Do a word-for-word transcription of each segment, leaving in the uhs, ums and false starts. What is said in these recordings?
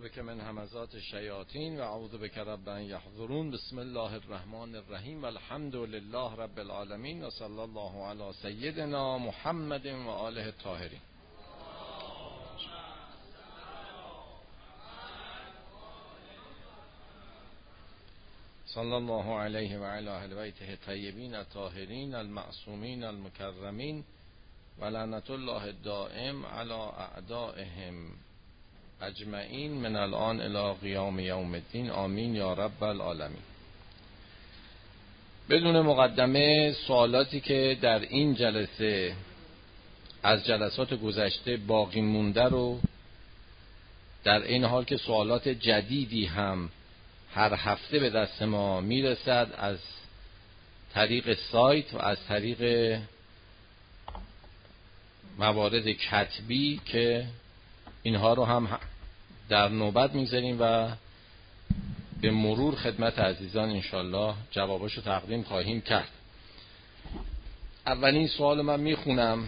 بک من همزات الشیاطین و اعوذ بک رب ان یحضرون. بسم الله الرحمن الرحیم و الحمد لله رب العالمین و صلی الله علی سیدنا محمد و آله الطاهرین. صلی الله علیه و علی اهل بیته الطیبین الطاهرین المعصومین المکرمین و لعنت الله الدائم علی اعدائهم اجمعین من الان الی قیام یوم الدین. آمین یا رب العالمین. بدون مقدمه، سوالاتی که در این جلسه از جلسات گذشته باقی مونده رو، در این حال که سوالات جدیدی هم هر هفته به دست ما میرسد از طریق سایت و از طریق موارد کتبی، که اینها رو هم در نوبت میگذاریم و به مرور خدمت عزیزان انشالله جواباشو تقدیم خواهیم کرد. اولین سوال من میخونم.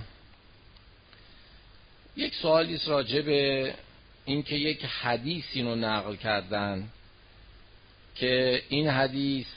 یک سوالی است راجع به این که یک حدیثی رو نقل کردن که این حدیث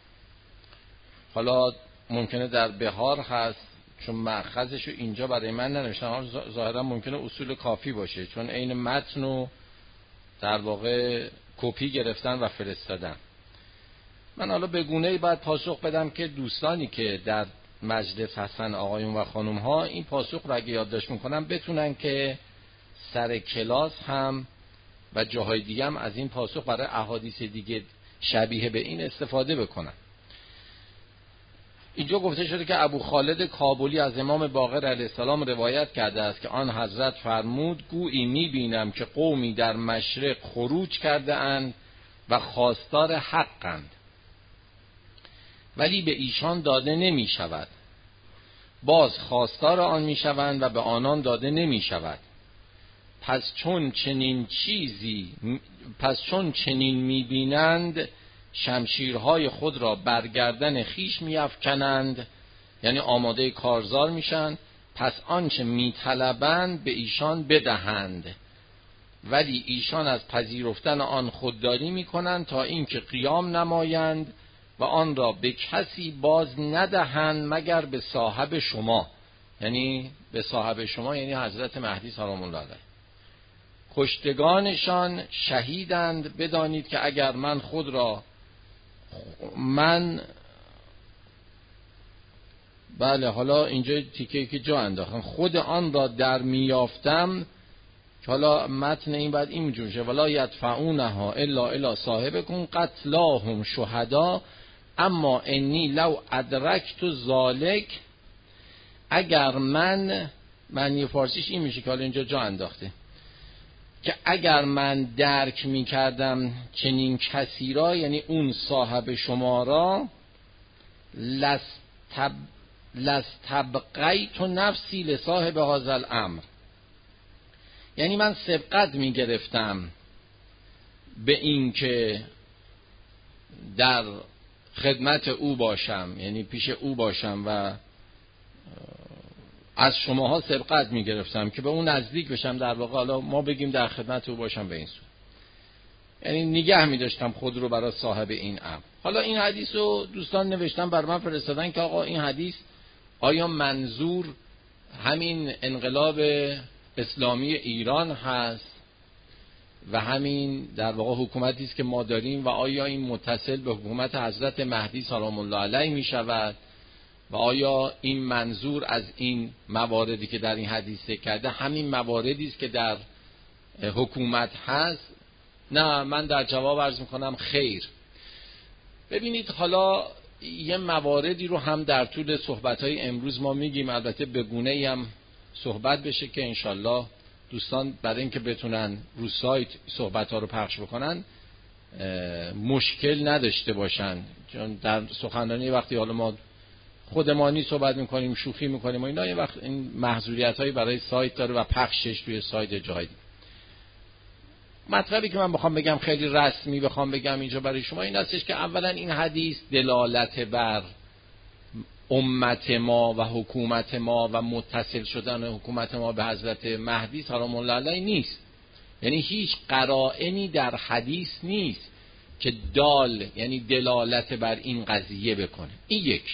حالا ممکنه در بهار هست، چون مأخذش رو اینجا برای من ننوشتم، ظاهرا ممکنه اصول کافی باشه چون عین متن رو در واقع کپی گرفتن و فرستادن. من حالا به گونه‌ای باید پاسخ بدم که دوستانی که در مجلس هستن، آقایون و خانم ها، این پاسخ رو اگه یادداشت میکنن بتونن که سر کلاس هم و جاهای دیگه هم از این پاسخ برای احادیث دیگه شبیه به این استفاده بکنن. اینجا گفته شده که ابو خالد کابلی از امام باقر علیه السلام روایت کرده است که آن حضرت فرمود: گویی می‌بینم که قومی در مشرق خروج کرده اند و خواستار حقند، ولی به ایشان داده نمی شود. باز خواستار آن می شوند و به آنان داده نمی شود. پس چون چنین چیزی پس چون چنین می بینند شمشیرهای خود را برگردن خیش می افکنند، یعنی آماده کارزار میشن. پس آنچه می طلبند به ایشان بدهند، ولی ایشان از پذیرفتن آن خودداری می کنند تا اینکه قیام نمایند و آن را به کسی باز ندهند مگر به صاحب شما، یعنی به صاحب شما یعنی حضرت مهدی سلام الله علیه. کشتگانشان شهیدند. بدانید که اگر من خود را من بله حالا اینجا تیکه که جا انداختم خود آن را در میافتم، حالا متن این بعد این جور شه: ولا یدفعونها الا الی صاحبکم قتلاهم شهدا اما انی لو ادرکت ذالک. اگر من معنی فارسیش این میشه که حالا اینجا جا انداخته که اگر من درک می کردم چنین کسی را، یعنی اون صاحب شما را، لستب لستبقیت نفسی لصاحب هذا الامر، یعنی من سبقت می گرفتم به این که در خدمت او باشم، یعنی پیش او باشم و از شماها سبقت می گرفتم که به اون نزدیک بشم، در واقع حالا ما بگیم در خدمت او باشم به این صورت، یعنی نگه می داشتم خود رو برای صاحب این امر. حالا این حدیث رو دوستان نوشتن بر من فرستادن که آقا این حدیث آیا منظور همین انقلاب اسلامی ایران هست و همین در واقع حکومتی است که ما داریم و آیا این متصل به حکومت حضرت مهدی سلام الله علیه می شود و آیا این منظور از این مواردی که در این حدیث ذکر کرده همین مواردی است که در حکومت هست؟ نه، من در جواب عرض میکنم خیر. ببینید حالا یه مواردی رو هم در طول صحبت‌های امروز ما میگیم، البته به گونه‌ای هم صحبت بشه که انشالله دوستان برای اینکه بتونن رو سایت صحبت‌ها رو پخش بکنن مشکل نداشته باشن، چون در سخنرانی وقتی حالا ما خودمانی صحبت میکنیم، شوخی میکنیم و اینا، یه وقت این محظوریت‌هایی برای سایت داره و پخشش توی سایت جای دیگه. مطلبی که من بخوام بگم خیلی رسمی بخوام بگم اینجا برای شما این هستش که اولا این حدیث دلالت بر امت ما و حکومت ما و متصل شدن حکومت ما به حضرت مهدی سلام الله علیه نیست. یعنی هیچ قرائنی در حدیث نیست که دال یعنی دلالت بر این قضیه بکنه. این یک.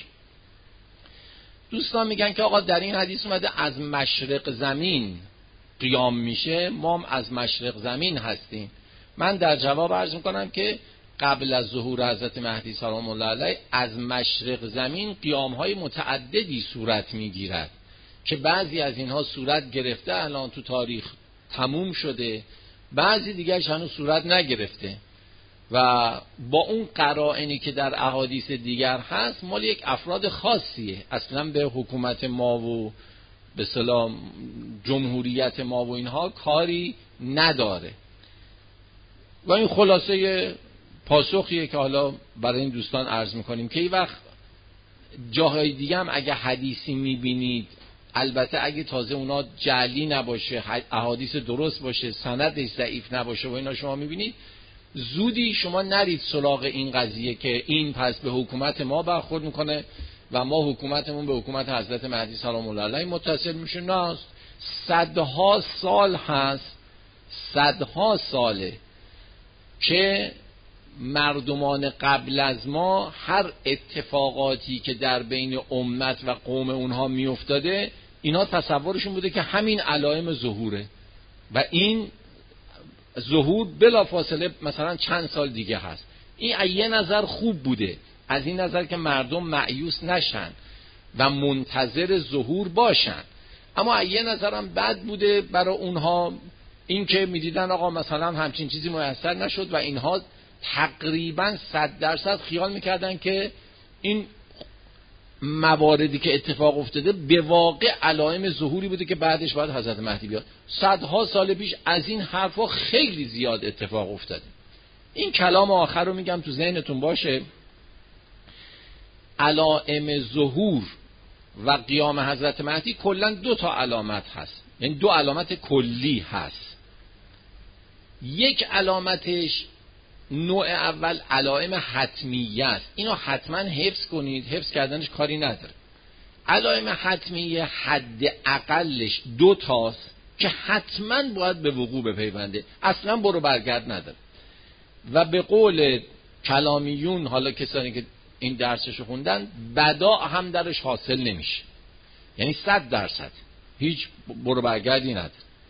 دوستان میگن که آقا در این حدیث اومده از مشرق زمین قیام میشه، ما هم از مشرق زمین هستیم. من در جواب عرض میکنم که قبل از ظهور حضرت مهدی سلام الله علیه از مشرق زمین قیام‌های متعددی صورت میگیرد که بعضی از اینها صورت گرفته الان تو تاریخ تموم شده، بعضی دیگرش هنوز صورت نگرفته و با اون قرائنی که در احادیث دیگر هست مال یک افراد خاصیه، اصلا به حکومت ما و به سلام جمهوریت ما و اینها کاری نداره. و این خلاصه پاسخیه که حالا برای این دوستان عرض میکنیم که این وقت جاهای دیگه هم اگه حدیثی میبینید، البته اگه تازه اونا جعلی نباشه، احادیث درست باشه، سندش ضعیف نباشه و اینا شما میبینید، زودی شما نرید سراغ این قضیه که این پس به حکومت ما برخورد میکنه و ما حکومتمون به حکومت حضرت مهدی سلام الله علیه متصل میشه. نه، صدها سال هست، صدها ساله که مردمان قبل از ما هر اتفاقاتی که در بین امت و قوم اونها میافتاده اینا تصورشون بوده که همین علائم ظهوره و این ظهور بلافاصله مثلا چند سال دیگه هست. این از یه نظر خوب بوده، از این نظر که مردم مایوس نشن و منتظر ظهور باشن، اما از یه نظرم بد بوده برای اونها این که میدیدن آقا مثلا همچین چیزی میسر نشد و اینها تقریبا صد درصد خیال میکردن که این مواردی که اتفاق افتاده به واقع علائم ظهوری بوده که بعدش باید حضرت مهدی بیاد. صدها سال پیش از این حرفا خیلی زیاد اتفاق افتاده. این کلام آخر رو میگم تو ذهنتون باشه. علائم ظهور و قیام حضرت مهدی کلا دو تا علامت هست، یعنی دو علامت کلی هست. یک علامتش نوع اول علائم حتمیه است، اینو حتما حفظ کنید، حفظ کردنش کاری نداره. علائم حتمیه حد اقلش دو تاست که حتما باید به وقوع بپیونده، اصلا برو برگرد نداره و به قول کلامیون، حالا کسانی که این درسشو خوندن، بدا هم درش حاصل نمیشه، یعنی صد درصد هیچ برو برگردی نداره.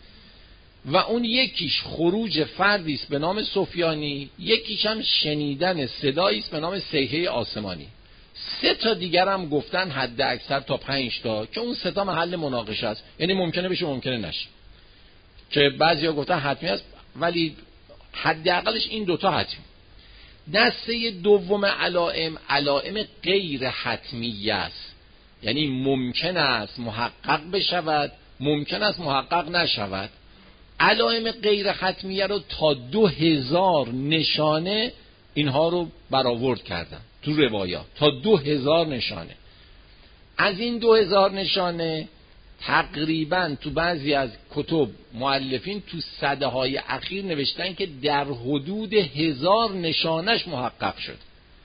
و اون یکیش خروج فردی است به نام سفیانی، یکیش هم شنیدن صدایی است به نام صیحه آسمانی. سه تا دیگر هم گفتن حد اکثر تا پنج تا که اون سه تا محل مناقشه است، یعنی ممکنه بشه ممکنه نشه، که بعضیا گفتن حتمی است ولی حداقلش این دوتا حتمی. دسته دوم علائم علائم غیر حتمی است، یعنی ممکن است محقق بشود، ممکن است محقق نشود. علائم غیر حتمیه رو تا دو هزار نشانه اینها رو برآورد کردن تو روایات، تا دو هزار نشانه. از این دو هزار نشانه تقریبا تو بعضی از کتب مؤلفین تو سده های اخیر نوشتن که در حدود هزار نشانش محقق شد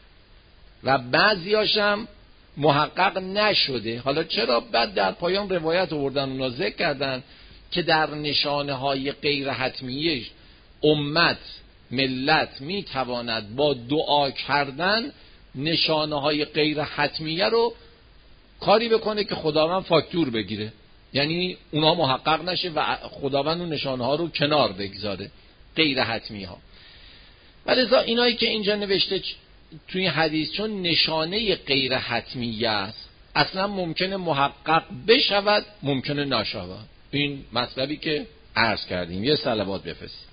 و بعضیاش هم محقق نشده. حالا چرا؟ بعد در پایان روایت آوردن اونا ذکر کردن که در نشانه های غیر حتمیه امت ملت می تواند با دعا کردن نشانه های غیر حتمیه رو کاری بکنه که خداوند فاکتور بگیره، یعنی اونا محقق نشه و خداوند اون نشانه ها رو کنار بگذاره، غیر حتمی ها. ولی اینایی که اینجا نوشته توی حدیث چون نشانه غیر حتمیه است، اصلا ممکنه محقق بشود ممکنه نشود. این مطلبی که عرض کردیم. یه صلوات بفرستید.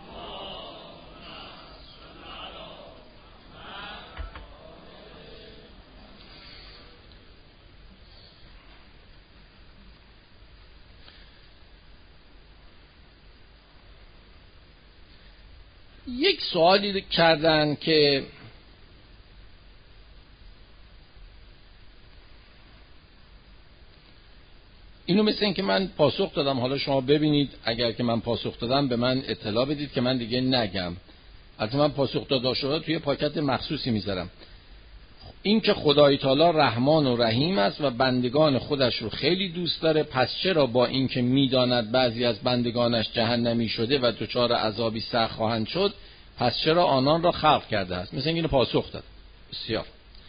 یک سوالی کردن که اینو مثل این که من پاسخ دادم، حالا شما ببینید اگر که من پاسخ دادم به من اطلاع بدید که من دیگه نگم. البته من پاسخ داده شده توی پاکت مخصوصی میذارم. این که خدای تعالی رحمان و رحیم است و بندگان خودش رو خیلی دوست داره، پس چرا با اینکه میداند بعضی از بندگانش جهنمی شده و دچار عذابی سخت خواهند شد، پس چرا آنان را خلق کرده است؟ مثل اینو پاسخ داد. بسیار.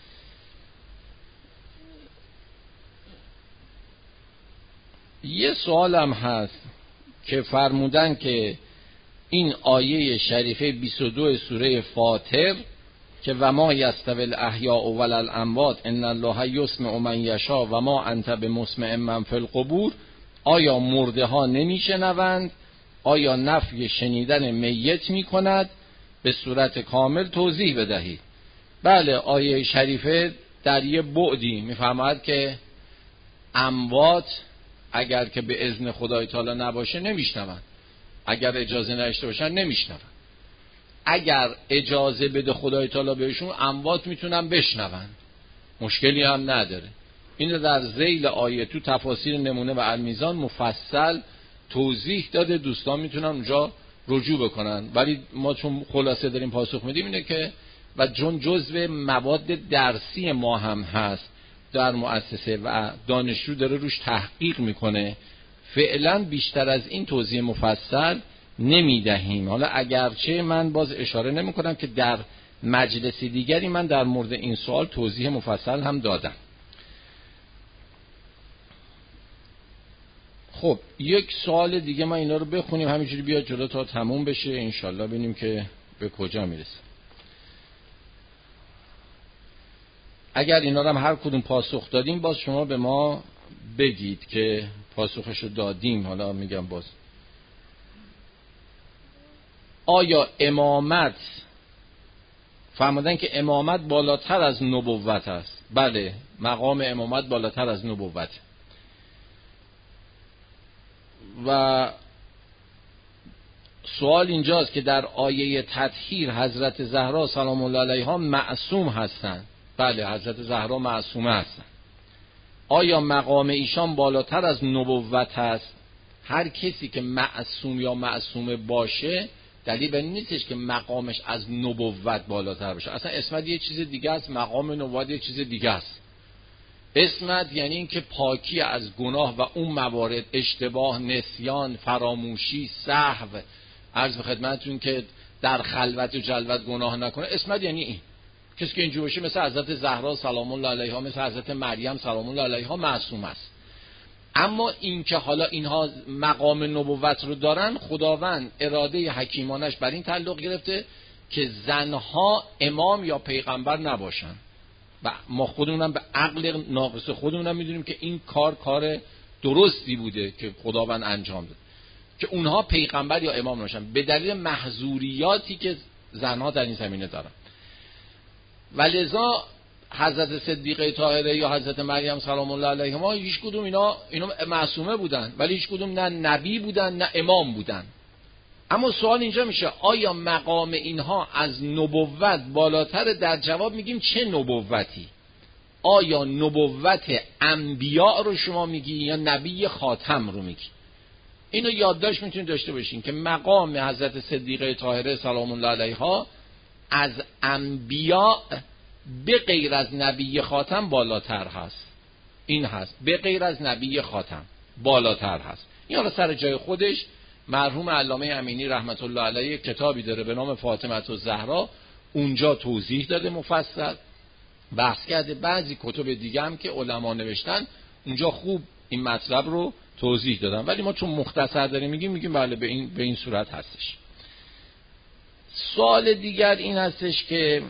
یه سوالم هست که فرمودن که این آیه شریفه بیست و دو سوره فاطر که و ما یستوی الاحیاء ولا الاموات ان الله یسمع من یشاء و ما انت بمسمع من فی القبور، آیا مرده ها نمیشنوند؟ آیا نفی شنیدن میت میکند؟ به صورت کامل توضیح بدهید. بله، آیه شریفه در یه بعدی میفرماید که اموات اگر که به اذن خدای تعالی نباشه نمیشنوند، اگر اجازه نداشته باشن نمیشنوند. اگر اجازه بده خدای تعالی بهشون، اموات میتونن بشنون، مشکلی هم نداره. این در ذیل آیه تو تفاسیر نمونه و المیزان مفصل توضیح داده، دوستان میتونن اونجا رجوع بکنن. ولی ما چون خلاصه داریم پاسخ میدیم اینه که و چون جزو مواد درسی ما هم هست در مؤسسه و دانشجو داره روش تحقیق میکنه، فعلا بیشتر از این توضیح مفصل نمیدهیم. حالا اگرچه من باز اشاره نمی کنم که در مجلس دیگری من در مورد این سوال توضیح مفصل هم دادم. خب یک سوال دیگه، ما اینا رو بخونیم همینجوری بیاد جلو تا تموم بشه انشالله، ببینیم که به کجا میرسه. اگر اینا رو هم هر کدوم پاسخ دادیم باز شما به ما بگید که پاسخشو دادیم. حالا میگم باز آیا امامت، فرمودن که امامت بالاتر از نبوت است. بله، مقام امامت بالاتر از نبوت. و سوال اینجاست که در آیه تطهیر حضرت زهرا سلام الله علیها معصوم هستند. بله، حضرت زهرا معصومه هستند. آیا مقام ایشان بالاتر از نبوت هست؟ هر کسی که معصوم یا معصومه باشه دلیل این نیستش که مقامش از نبوت بالاتر باشه. اصلا اسمت یه چیز دیگه است، مقام نبوت یه چیز دیگه است. اسمت یعنی این که پاکی از گناه و اون موارد، اشتباه، نسیان، فراموشی، سهو، عرض به خدمتتون که در خلوت و جلوت گناه نکنه، اسمت یعنی این. کسی که اینجور باشه مثل حضرت زهرا سلام الله علیها، مثل حضرت مریم سلام الله علیها معصوم است. اما این که حالا اینها مقام نبوت رو دارن، خداوند اراده حکیمانش بر این تعلق گرفته که زنها امام یا پیغمبر نباشن. و ما خودمونم به عقل ناقص خودمونم میدونیم که این کار کار درستی بوده که خداوند انجام داد که اونها پیغمبر یا امام نباشن، به دلیل محظوریاتی که زنها در این زمینه دارن. ولذا حضرت صدیقه طاهره یا حضرت مریم سلام الله علیهما هیچ کدوم اینا اینا معصومه بودن، ولی هیچ کدوم نه نبی بودن نه امام بودن. اما سوال اینجا میشه آیا مقام اینها از نبوت بالاتر؟ در جواب میگیم چه نبوتی؟ آیا نبوت انبیاء رو شما میگی یا نبی خاتم رو میگی؟ اینو یادداشت میتونید داشته باشین که مقام حضرت صدیقه طاهره سلام الله علیها از انبیاء به غیر از نبی خاتم بالاتر هست. این هست، به غیر از نبی خاتم بالاتر هست. این حالا سر جای خودش مرحوم علامه امینی رحمت الله علیه کتابی داره به نام فاطمه الزهرا، اونجا توضیح داده مفصل بحث کرده. بعضی کتب دیگه هم که علما نوشتن اونجا خوب این مطلب رو توضیح دادن، ولی ما چون مختصر داریم میگیم میگیم بله به این به این صورت هستش. سوال دیگر این هستش که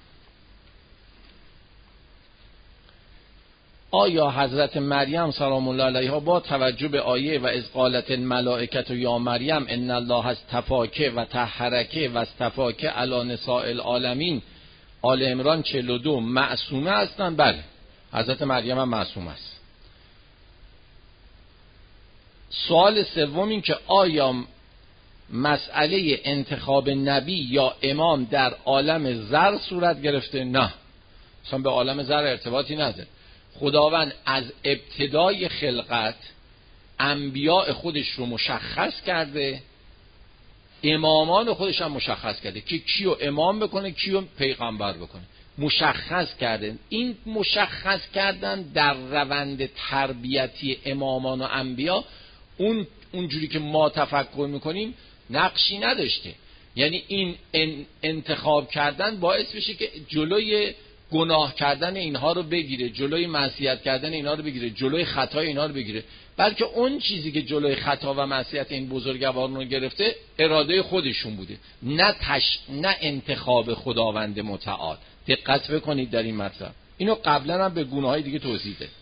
آیا حضرت مریم سلام الله علیها با توجه به آیه و اذ قالت الملائکه یا مریم ان الله اصطفاک و طهرک و اصطفاک علی نساء العالمین آل عمران چهل و دو معصومه هستند؟ بله، حضرت مریم هم معصومه است. سوال سوم این که آیا مسئله انتخاب نبی یا امام در عالم زر صورت گرفته؟ نه، اصلا به عالم زر ارتباطی نداره. خداوند از ابتدای خلقت انبیاء خودش رو مشخص کرده، امامان خودش هم مشخص کرده که کیو امام بکنه کیو پیغمبر بکنه. مشخص کرده. این مشخص کردن در روند تربیتی امامان و انبیا اون اونجوری که ما تفکر میکنیم نقشی نداشته. یعنی این انتخاب کردن باعث بشه که جلوی گناه کردن اینها رو بگیره، جلوی معصیت کردن اینها رو بگیره، جلوی خطای اینها رو بگیره، بلکه اون چیزی که جلوی خطا و معصیت این بزرگواران رو گرفته اراده خودشون بوده، نه تش... نه انتخاب خداوند متعال. دقت بکنید در این مطلب. اینو قبلا هم به گونه‌های دیگه توضیح ده.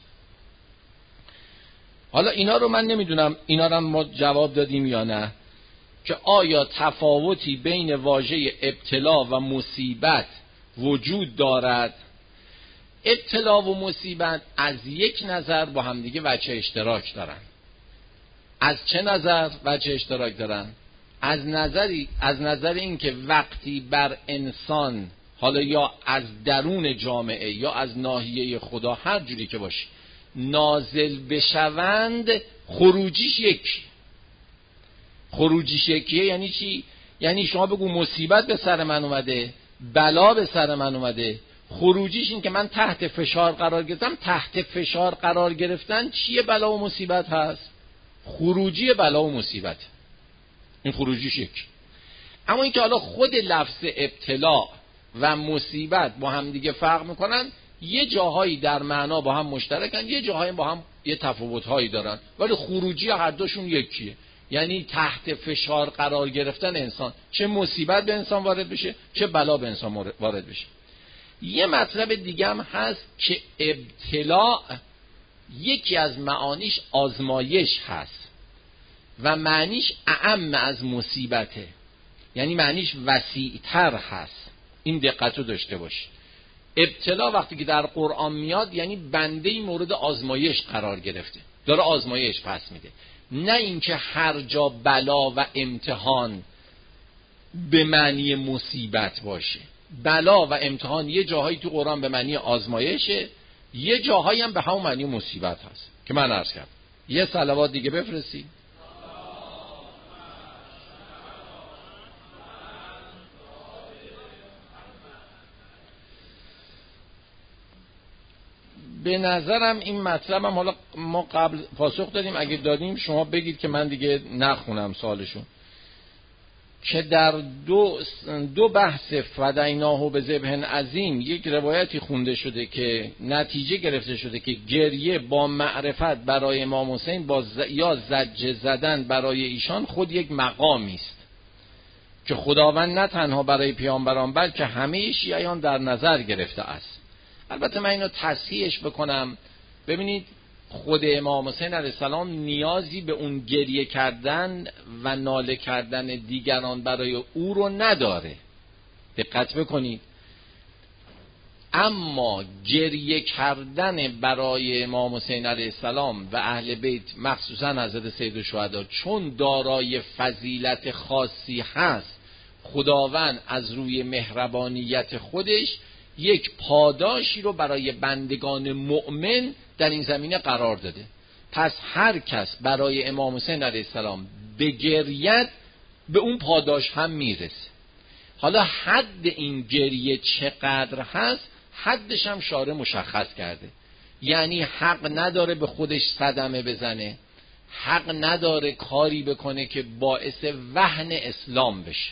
حالا اینا رو من نمیدونم اینا رو ما جواب دادیم یا نه، که آیا تفاوتی بین واژه ابتلا و مصیبت وجود دارد؟ ابتلا و مصیبت از یک نظر با همدیگه وجه اشتراک دارن. از چه نظر وجه اشتراک دارن؟ از نظری از نظر این که وقتی بر انسان، حالا یا از درون جامعه یا از ناحیه خدا، هر جوری که باشه، نازل بشوند، خروجیش یکی. خروجیش یکیه. یعنی چی؟ یعنی شما بگو مصیبت به سر من اومده، بلا به سر من اومده، خروجیش این که من تحت فشار قرار گرفتم. تحت فشار قرار گرفتن چیه؟ بلا و مصیبت هست. خروجی بلا و مصیبت، این خروجیش یکی. اما این که حالا خود لفظ ابتلا و مصیبت با هم دیگه فرق میکنن، یه جاهایی در معنا با هم مشترکن، یه جاهایی با هم یه تفاوت‌هایی دارن، ولی خروجی هر دوشون یکیه. یعنی تحت فشار قرار گرفتن انسان، چه مصیبت به انسان وارد بشه، چه بلا به انسان وارد بشه. یه مطلب دیگه هم هست که ابتلا یکی از معانیش آزمایش هست و معنیش اعم از مصیبته، یعنی معنیش وسیع‌تر هست. این دقت رو داشته باش. ابتلا وقتی که در قرآن میاد یعنی بنده‌ای مورد آزمایش قرار گرفته، داره آزمایش پس میده، نه اینکه هر جا بلا و امتحان به معنی مصیبت باشه. بلا و امتحان یه جاهایی تو قرآن به معنی آزمایشه، یه جاهایی هم به همون معنی مصیبت هست که من عرض کردم. یه صلوات دیگه بفرستید. به نظرم این مطلب هم حالا ما قبل پاسخ دادیم، اگه دادیم شما بگید که من دیگه نخونم سوالشون، که در دو دو بحث فدیناه به ذبح عظیم یک روایتی خونده شده که نتیجه گرفته شده که گریه با معرفت برای امام حسین با ز... یا زجر زدن برای ایشان خود یک مقامی است که خداوند نه تنها برای پیامبران بلکه همه شیعیان در نظر گرفته است. البته من اینو تصحیحش بکنم. ببینید خود امام حسین علیه السلام نیازی به اون گریه کردن و ناله کردن دیگران برای او رو نداره. دقت بکنید. اما گریه کردن برای امام حسین علیه السلام و اهل بیت، مخصوصا حضرت سیدالشهدا، چون دارای فضیلت خاصی هست، خداوند از روی مهربانیت خودش یک پاداشی رو برای بندگان مؤمن در این زمینه قرار داده. پس هر کس برای امام حسین علیه السلام بگرید به اون پاداش هم میرسه. حالا حد این گریه چقدر هست، حدش هم شارع مشخص کرده. یعنی حق نداره به خودش صدمه بزنه، حق نداره کاری بکنه که باعث وهن اسلام بشه.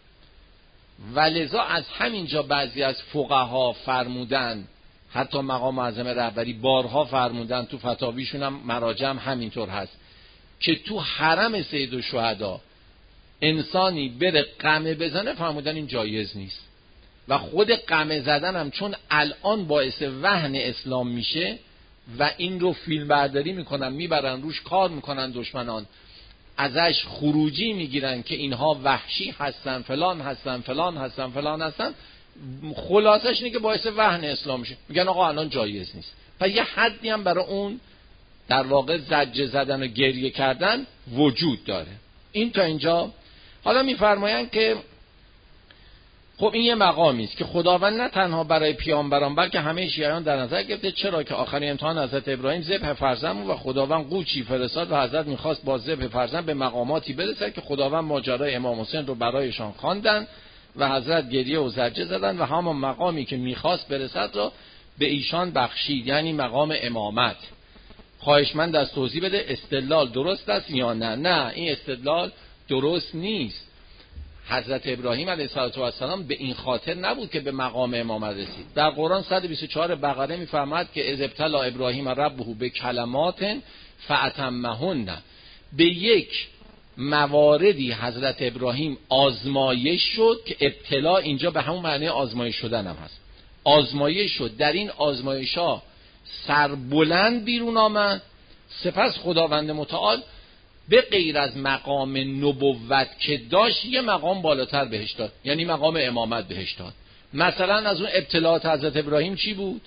ولذا از همینجا بعضی از فقها فرمودن، حتی مقام معظم رهبری بارها فرمودن، تو فتاویشون هم مراجع هم همینطور هست، که تو حرم سیدالشهدا انسانی بره قمه بزنه، فرمودن این جایز نیست. و خود قمه زدن هم چون الان باعث وهن اسلام میشه و این رو فیلم برداری میکنن، میبرن روش کار میکنن، دشمنان ازش خروجی میگیرن که اینها وحشی هستن، فلان هستن، فلان هستن، فلان هستن، خلاصش اینه که باعث وهن اسلام میشه، میگن آقا الان جایز نیست. پس یه حدی هم برای اون در واقع زجر زدن و گریه کردن وجود داره. این تا اینجا. حالا میفرمایند که خب این یه مقامی است که خداوند نه تنها برای پیامبران بلکه همه شیعیان در نظر گرفته، چرا که آخرین امتحان حضرت ابراهیم ذبح فرزند و خداوند قوچی فرستاد و حضرت میخواست با ذبح فرزند به مقاماتی برسد که خداوند ماجرای امام حسین رو برایشان خواندند و حضرت گریه و زجه زدن و همان مقامی که میخواست برسد را به ایشان بخشید، یعنی مقام امامت. خواهشمند از توضیح بده استدلال درست است یا نه؟ نه، این استدلال درست نیست. حضرت ابراهیم علیه السلام به این خاطر نبود که به مقام امامت رسید. در قرآن صد و بیست و چهار بقره میفرماد که اذ ابتلی ابراهیم ربه به کلمات فاتمهن. به یک مواردی حضرت ابراهیم آزمایش شد که ابتلا اینجا به همون معنی آزمایش شدن هم هست. آزمایش شد، در این آزمایش ها سربلند بیرون آمد، سپس خداوند متعال به غیر از مقام نبوت که داشت یه مقام بالاتر بهش داد، یعنی مقام امامت بهش داد. مثلا از اون ابتلاات حضرت ابراهیم چی بود؟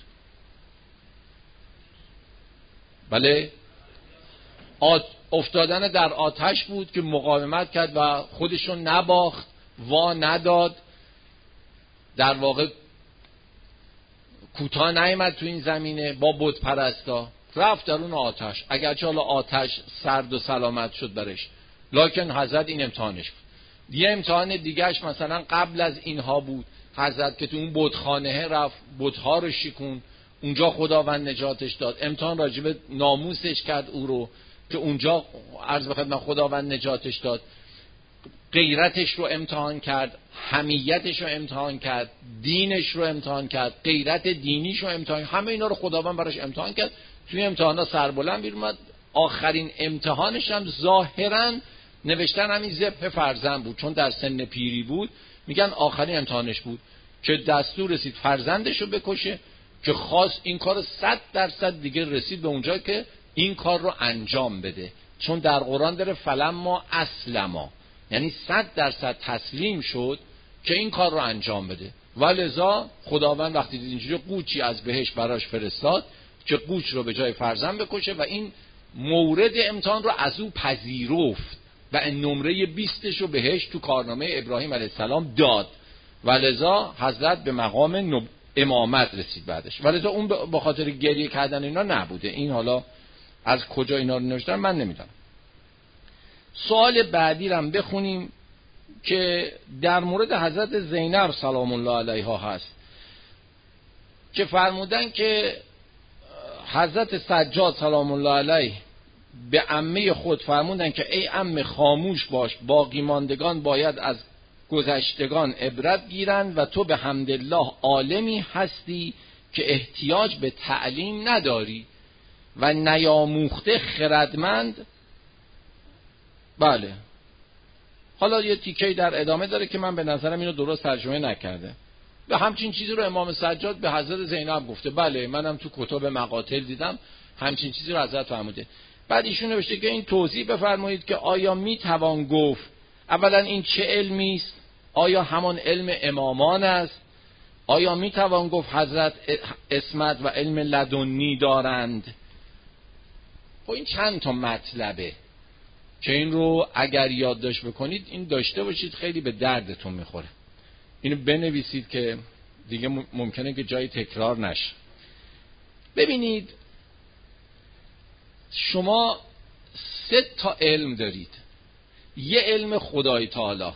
بله، افتادن در آتش بود که مقاومت کرد و خودشون نباخت، وا نداد، در واقع کوتاه نیامد تو این زمینه با بت پرستا، رفت در اون آتش. اگرچه حالا آتش سرد و سلامت شد برش، لکن حضرت این امتحانش بود. یه امتحان دیگهش مثلا قبل از اینها بود، حضرت که تو اون بتخانه رفت، بتها رو شکون، اونجا خداوند نجاتش داد. امتحان راجب ناموسش کرد او رو که اونجا عرض به خدمت خداوند نجاتش داد. غیرتش رو امتحان کرد، حمیتش رو امتحان کرد، دینش رو امتحان کرد، غیرت دینیش رو امتحان، همه اینا رو خداوند براش امتحان کرد. توی امتحانا سربلند بیرون اومد. آخرین امتحانش هم ظاهراً نوشتن همین ذبح فرزند بود، چون در سن پیری بود. میگن آخرین امتحانش بود که دستور رسید فرزندش رو بکشه، که خواست این کار صد درصد دیگه رسید به اونجا که این کار رو انجام بده. چون در قرآن داره فلما اسلما، یعنی صد درصد تسلیم شد که این کار رو انجام بده. ولذا خداوند وقتی دید اینجوری قوچی از بهش براش فرستاد که قوچ رو به جای فرزند بکشه و این مورد امتحان رو از او پذیرفت و نمره بیستش رو بهش تو کارنامه ابراهیم علیه السلام داد. ولذا حضرت به مقام نب... امامت رسید بعدش. ولذا اون به خاطر گریه کردن اینا نبوده. این حالا از کجا اینا رو نوشتن من نمیدونم. سوال بعدی رو هم بخونیم که در مورد حضرت زینب سلام الله علیها هست که فرمودن که حضرت سجاد سلام الله علیه به عمه خود فرمودن که ای عمه خاموش باش، باقی ماندگان باید از گذشتگان عبرت گیرند و تو به حمدالله عالمی هستی که احتیاج به تعلیم نداری و نیاموخته خردمند. بله، حالا یه تیکه‌ای در ادامه داره که من به نظرم اینو درست ترجمه نکرده. به همچین چیزی رو امام سجاد به حضرت زینب گفته. بله، منم تو کتب مقاتل دیدم همچین چیزی رو حضرت فرموده. بعد ایشون نوشته که این توضیح بفرمایید که آیا میتوان گفت اولا این چه علمی است؟ آیا همان علم امامان است؟ آیا میتوان گفت حضرت عصمت و علم لدنی دارند؟ خب این چند تا مطلبه که این رو اگر یادداشت بکنید، این داشته باشید، خیلی به دردتون میخوره. اینو بنویسید که دیگه ممکنه که جای تکرار نشه. ببینید، شما سه تا علم دارید. یه علم خدای تعالی،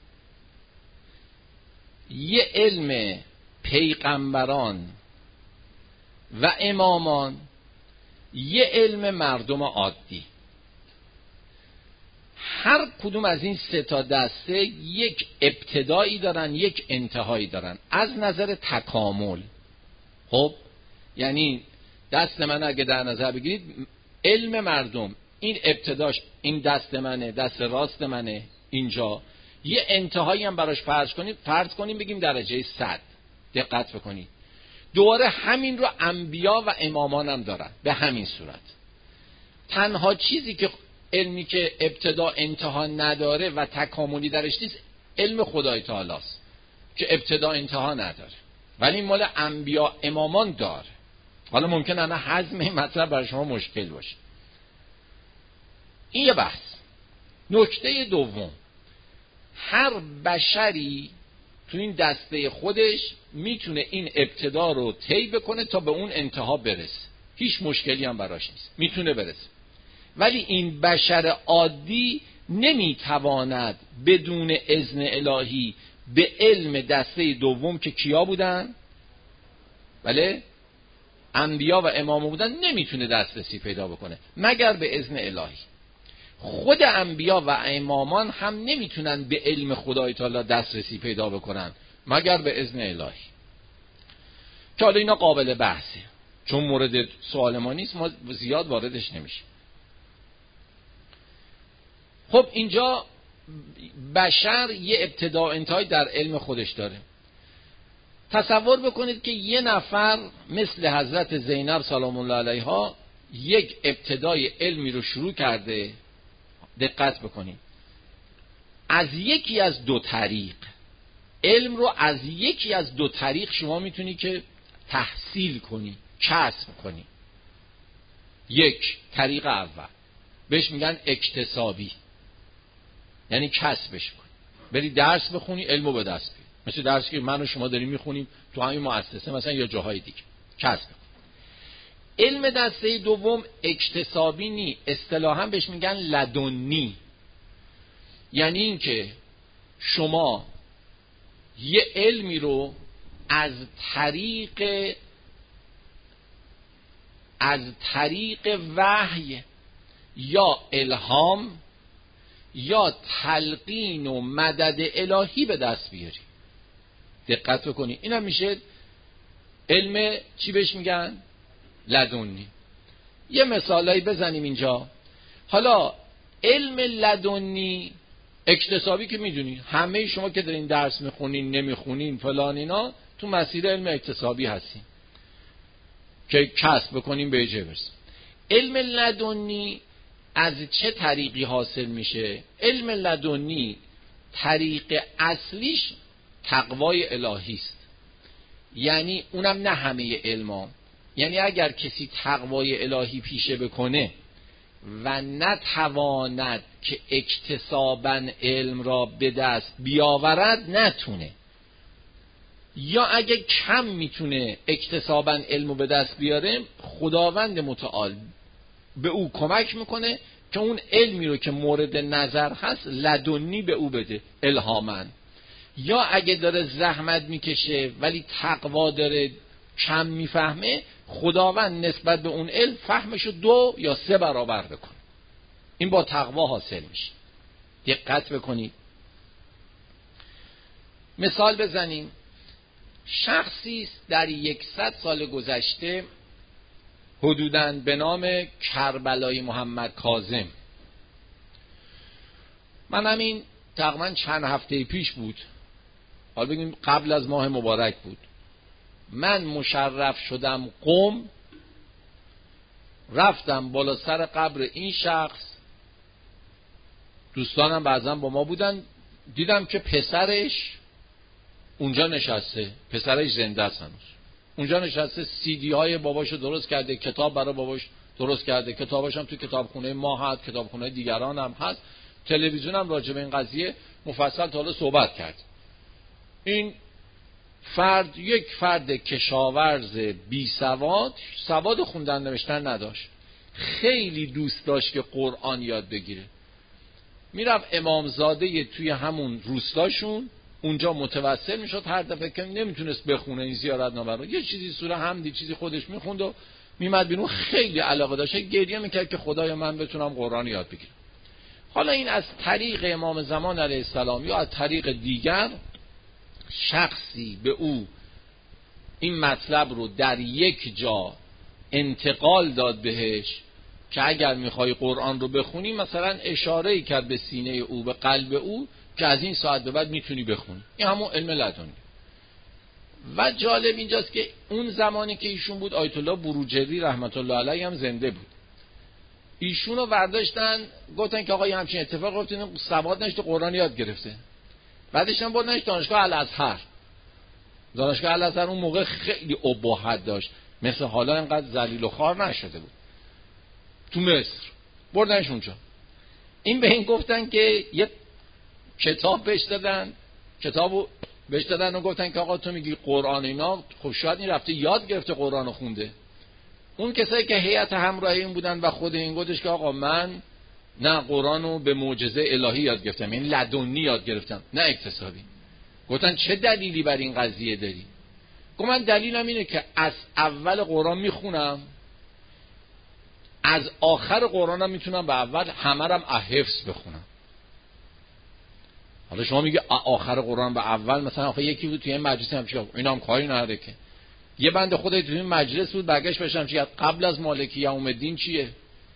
یه علم پیغمبران و امامان، یه علم مردم عادی. هر کدوم از این سه تا دسته یک ابتدایی دارن، یک انتهایی دارن از نظر تکامل. خب یعنی دست من اگه در نظر بگیرید، علم مردم این ابتداش این دست منه، دست راست منه، اینجا یه انتهایی هم براش فرض کنید، فرض کنیم بگیم درجه صد. دقت بکنید، دوباره همین رو انبیا و امامان هم دارن به همین صورت. تنها چیزی که علمی که ابتدا انتها نداره و تکاملی درش نیست، علم خدای تعالی است که ابتدا انتها نداره، ولی مال انبیا امامان داره. حالا ممکنه انا هضم این مطلب برای شما مشکل باشه. این یه بحث. نکته دوم، هر بشری تو این دسته خودش میتونه این ابتدا رو طی بکنه تا به اون انتها برسه، هیچ مشکلی هم براش نیست، میتونه برسه. ولی این بشر عادی نمیتواند بدون اذن الهی به علم دسته دوم که کیا بودن؟ بله؟ انبیا و اماما بودن، نمیتونه دسترسی پیدا بکنه مگر به اذن الهی. خود انبیا و امامان هم نمیتونن به علم خدای تعالی دسترسی پیدا بکنن مگر به اذن الهی. که حالا اینا قابل بحثه، چون مورد سوال ما نیست، ما زیاد واردش نمیشه. خب اینجا بشر یه ابتدا و انتهای در علم خودش داره. تصور بکنید که یه نفر مثل حضرت زینب سلام الله علیها یک ابتدای علمی رو شروع کرده. دقت بکنید، از یکی از دو طریق علم رو از یکی از دو طریق شما میتونی که تحصیل کنی، کسب کنی. یک طریق اول بهش میگن اکتسابی، یعنی کسبش کنی، بری درس بخونی علمو به دست بیاری، مثل درسی که من و شما داریم میخونیم تو همین مؤسسه مثلا یا جاهای دیگه، کسب کنی. علم دسته دوم اکتسابی نی، اصطلاحاً بهش میگن لدنی، یعنی این که شما یه علمی رو از طریق از طریق وحی یا الهام یا تلقین و مدد الهی به دست بیاری. دقت بکنی، این هم میشه علم چی بهش میگن؟ لدنی. یه مثالایی بزنیم اینجا. حالا علم لدنی اکتسابی که میدونی، همه شما که دارین درس میخونین نمیخونین فلان اینا تو مسیر علم اکتسابی هستین که کسب بکنین به جای برسین. علم لدنی از چه طریقی حاصل میشه؟ علم لدنی طریق اصلیش تقوای الهی است. یعنی اونم نه همه علما، یعنی اگر کسی تقوای الهی پیشه بکنه و نتواند که اکتساباً علم را به دست بیاورد نتونه، یا اگه کم میتونه اکتساباً علم رو به دست بیاره، خداوند متعال به او کمک میکنه که اون علمی رو که مورد نظر هست لدنی به او بده الهاماً. یا اگه داره زحمت میکشه ولی تقوا داره کم میفهمه، خداوند نسبت به اون علم فهمشو دو یا سه برابر بکنه. این با تقوا حاصل میشه. دقت بکنید. مثال بزنیم. شخصی در یکصد سال گذشته حدوداً به نام کربلای محمد کاظم، من همین تقریباً چند هفته پیش بود، حالا بگیم قبل از ماه مبارک بود، من مشرف شدم قم، رفتم بالا سر قبر این شخص، دوستانم بعضا با ما بودن، دیدم که پسرش اونجا نشسته، پسرش زنده است هنوز، اونجا نشسته، سی دی های باباشو درست کرده، کتاب برای باباش درست کرده، کتاباش هم تو کتابخونه ما هست، کتابخونه دیگران هم هست، تلویزیون هم راجع به این قضیه مفصل تا حالا صحبت کرد. این فرد یک فرد کشاورز بی سواد، سواد خوندن نوشتن نداشت، خیلی دوست داشت که قرآن یاد بگیره. میرفت امامزاده توی همون روستاشون اونجا متوسل میشد، هر دفعه که نمیتونست بخونه این زیارتنامه رو، یه چیزی سوره حمدی چیزی خودش میخوند و میمد بیرون، خیلی علاقه داشت، گریه میکرد که خدایا من بتونم قرآن یاد بگیرم. حالا این از طریق امام زمان علیه السلام یا از طریق دیگر شخصی به او این مطلب رو در یک جا انتقال داد بهش که اگر میخوای قرآن رو بخونی، مثلا اشاره‌ای کرد به سینه او، به قلب او، که از این ساعت به بعد میتونی بخونی. این همون علم لدنی. و جالب اینجاست که اون زمانی که ایشون بود، آیت الله بروجردی رحمت الله علیه هم زنده بود. ایشون رو برداشتن گفتن که آقا یه همچین اتفاق افتاد، سواد نشته قرآن یاد گرفته. بعدش هم بردنش دانشگاه الازهر. دانشگاه الازهر اون موقع خیلی ابهت داشت، مثل حالا اینقدر ذلیل و خوار نشده بود. تو مصر بردنش اونجا. این به این گفتن که یه کتاب بهش دادن، کتابو بهش دادن و گفتن که آقا تو میگی قرآن اینا، خب شاید این رفته یاد گرفته قرآن خونده. اون کسایی که هیئت همراهی این بودن و خود این گفتش که آقا من نه قرآنو به معجزه الهی یاد گرفتم، این لدنی یاد گرفتم، نه اکتسابی. گفتن چه دلیلی بر این قضیه داری؟ گفت من دلیلم اینه که از اول قرآن میخونم، از آخر قرآنم میتونم به اول همه رم حفظ بخونم. حالا شما میگه آخر قرآن به اول، مثلا آخه یکی بود توی این مجلس هم چیکار، اینا هم کاری نداره که. یه بنده خدای توی این مجلس بود برگشت بشم چیه قبل از مالکی یوم الدین چیه؟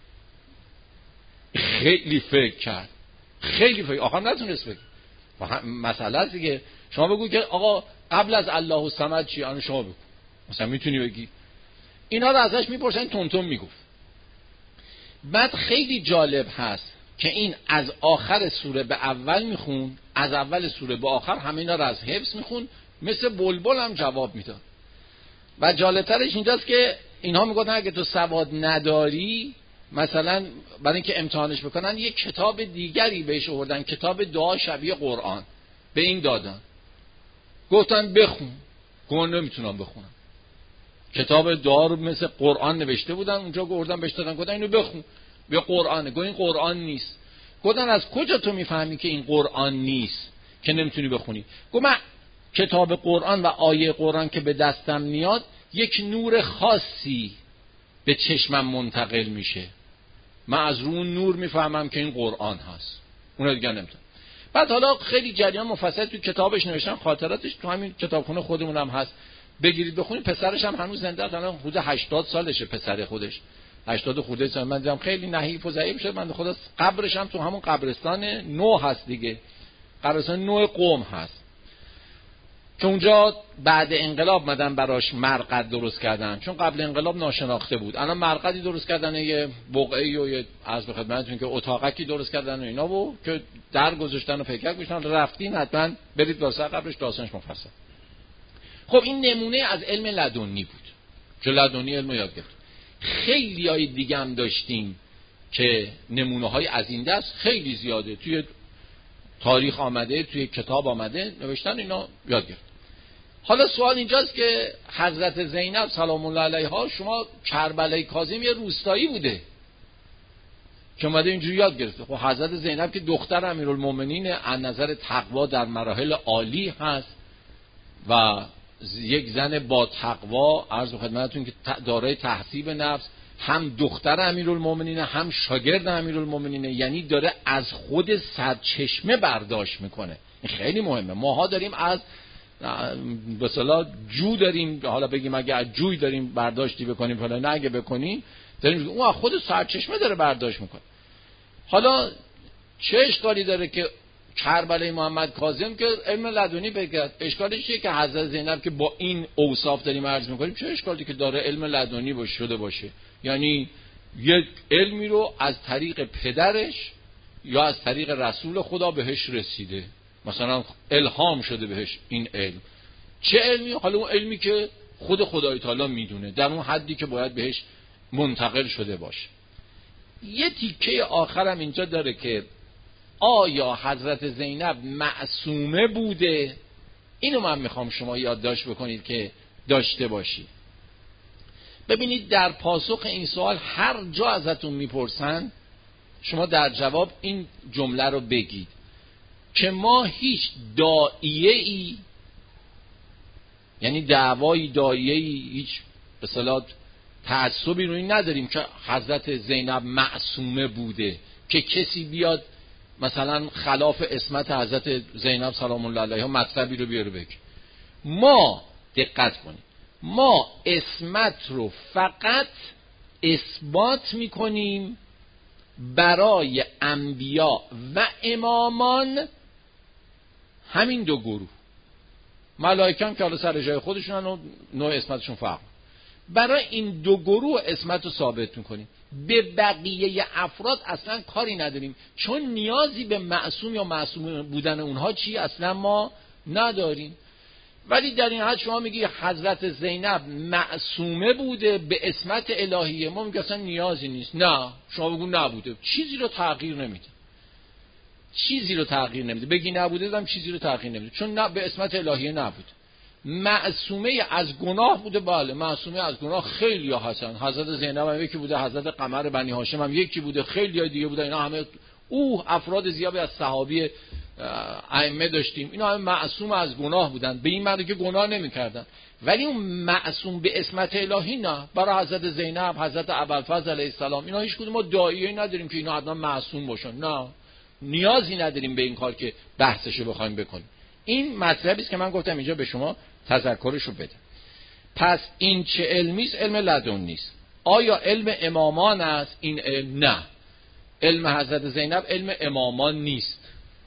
خیلی فکر کرد، خیلی فکر، آخر نتونست فکر. مسئله است دیگه. شما بگو که آقا قبل از الله الصمد چیه؟ آن شما بگو، مثلا میتونی بگی. اینا رو ازش میپرسن، تونتون میگفت. بعد خیلی جالب هست که این از آخر سوره به اول میخون، از اول سوره به آخر همه اینا رو از حفظ میخون، مثل بلبل هم جواب میداد. و جالبترش اینجاست که اینها میگفتن اگه تو سواد نداری، مثلا برای اینکه امتحانش بکنن یک کتاب دیگری بهش آوردن، کتاب دعا شبیه قرآن به این دادن، گفتن بخون. گفت نمیتونم بخونم. کتاب دعا رو مثل قرآن نوشته بودن اونجا، گفتن بهش دادن، گفتن اینو بخون، به قرآنه. گفت این قرآن نیست. گفتن از کجا تو میفهمی که این قرآن نیست که نمیتونی بخونی؟ گفت من کتاب قرآن و آیه قرآن که به دستم میاد یک نور خاصی به چشمم منتقل میشه، من از رو اون نور میفهمم که این قرآن هست، اون دیگه نمیتونم. بعد حالا خیلی جریان مفصل تو کتابش نوشتن، خاطراتش تو همین کتابخونه خودمون هم هست، بگیرید بخونید. پسرش هم هنوز زنده است، الان حدود هشتاد سالشه پسر خودش، هشتاد خورده سال. من دیدم خیلی نحیف و ضعیف شد. من خدا قبرش هم تو همون قبرستان نو هست دیگه، قبرستان نو قم هست که اونجا بعد انقلاب مدن براش مرقد درست کردن، چون قبل انقلاب ناشناخته بود. الان مرقدی درست کردن، یه بقعه‌ای و یه عرض به خدمتتون که اتاقکی درست کردن و اینا، و که در گذاشتن و پیکر گذاشتن. رفتین حتما برید واسه قبرش، داستانش مفصل. خب این نمونه از علم لدنی بود که لدنی علم یاد گرفت. خیلی های دیگه هم داشتیم که نمونه های از این دست خیلی زیاده، توی تاریخ آمده، توی کتاب آمده، نوشتن، اینا یاد گرفت. حالا سوال اینجاست که حضرت زینب سلام الله علیها، شما کربلای کاظم یه روستایی بوده که اومده اینجوری یاد گرفته. خب حضرت زینب که دختر امیرالمومنین از نظر تقوا در مراحل عالی هست و یک زن با تقوا، عرض خدمتتون که دارای تحصیب نفس، هم دختر امیرالمومنین هم شاگرد امیرالمومنین، یعنی داره از خود سرچشمه برداشت میکنه. این خیلی مهمه. ماها داریم از به اصطلاح جو داریم، حالا بگیم اگه از جوی داریم برداشتی بکنیم، حالا نه اگه بکنیم داریم، اون از خود سرچشمه داره برداشت میکنه. حالا چه اشکالی داره که کربلای محمد کاظم که علم لدنی بگرد؟ اشکالش چیه که حضرت زینب که با این اوصاف داریم عرض میکنیم، چه اشکالی که داره علم لدنی باشه شده باشه؟ یعنی یک علمی رو از طریق پدرش یا از طریق رسول خدا بهش رسیده، مثلا الهام شده بهش این علم. چه علمی؟ حالا اون علمی که خود خدای تعالی میدونه در اون حدی که باید بهش منتقل شده باشه. یه تیکه آخرم اینجا داره که آیا حضرت زینب معصومه بوده؟ اینو من میخوام شما یادداشت بکنید که داشته باشید. ببینید در پاسخ این سوال هر جا ازتون میپرسن، شما در جواب این جمله رو بگید که ما هیچ داعیه ای، یعنی دعوای داعیه ای، هیچ به اصطلاح تعصبی رو این نداریم که حضرت زینب معصومه بوده که کسی بیاد مثلا خلاف عصمت حضرت زینب سلام الله علیها مطلبی رو بیاره بگه. ما دقت کنیم، ما عصمت رو فقط اثبات میکنیم برای انبیا و امامان، همین دو گروه. ملائکه هم که حالا سر جای خودشون و نوع عصمتشون فرق، برای این دو گروه عصمت رو ثابت میکنیم. به بقیه افراد اصلا کاری نداریم، چون نیازی به معصوم یا معصوم بودن اونها چی اصلا ما نداریم. ولی در این حد شما میگی حضرت زینب معصومه بوده به عصمت الهیه، ما میگیم اصلا نیازی نیست. نه، شما بگو نبوده، چیزی رو تغییر نمیده، چیزی رو تغییر نمیده. بگی نبوده هم چیزی رو تغییر نمیده، چون نه به عصمت الهیه نبود. معصومه از گناه بوده، بله معصومه از گناه خیلی ها هستن. حضرت زینب هم یکی بوده، حضرت قمر بنی هاشم هم یکی بوده، خیلی ها دیگه بوده. اینا همه او افراد زیادی از صحابی ائمه داشتیم، اینا هم معصوم از گناه بودن، به این معنی که گناه نمی‌کردن، ولی اون معصوم به عصمت الهی نه. برای حضرت زینب، حضرت ابوالفضل علیه السلام، اینا هیچ کدوم ما داعیه‌ای نداریم که اینا حتما معصوم باشن، نه، نیازی نداریم به این کار که بحثشو بخوایم بکنیم. این مطلبی است که من گفتم اینجا به شما تذکرشو بده. پس این چه علمی است؟ علم لدنی است. آیا علم امامان است این علم؟ نه، علم حضرت زینب علم امامان نیست.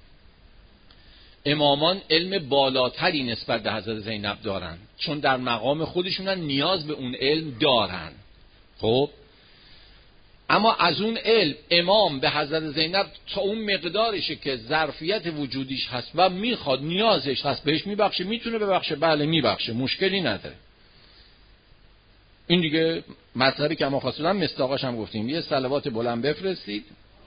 امامان علم بالاتری نسبت به حضرت زینب دارن، چون در مقام خودشونن نیاز به اون علم دارن. خب اما از اون علم امام به حضرت زینب تا اون مقدارشه که ظرفیت وجودیش هست و میخواد، نیازش هست، بهش میبخشه، میتونه ببخشه، بله میبخشه، مشکلی نداره. این دیگه مطلبی که ما خواستم مستاقاش هم گفتیم. یه صلوات بلند بفرستید.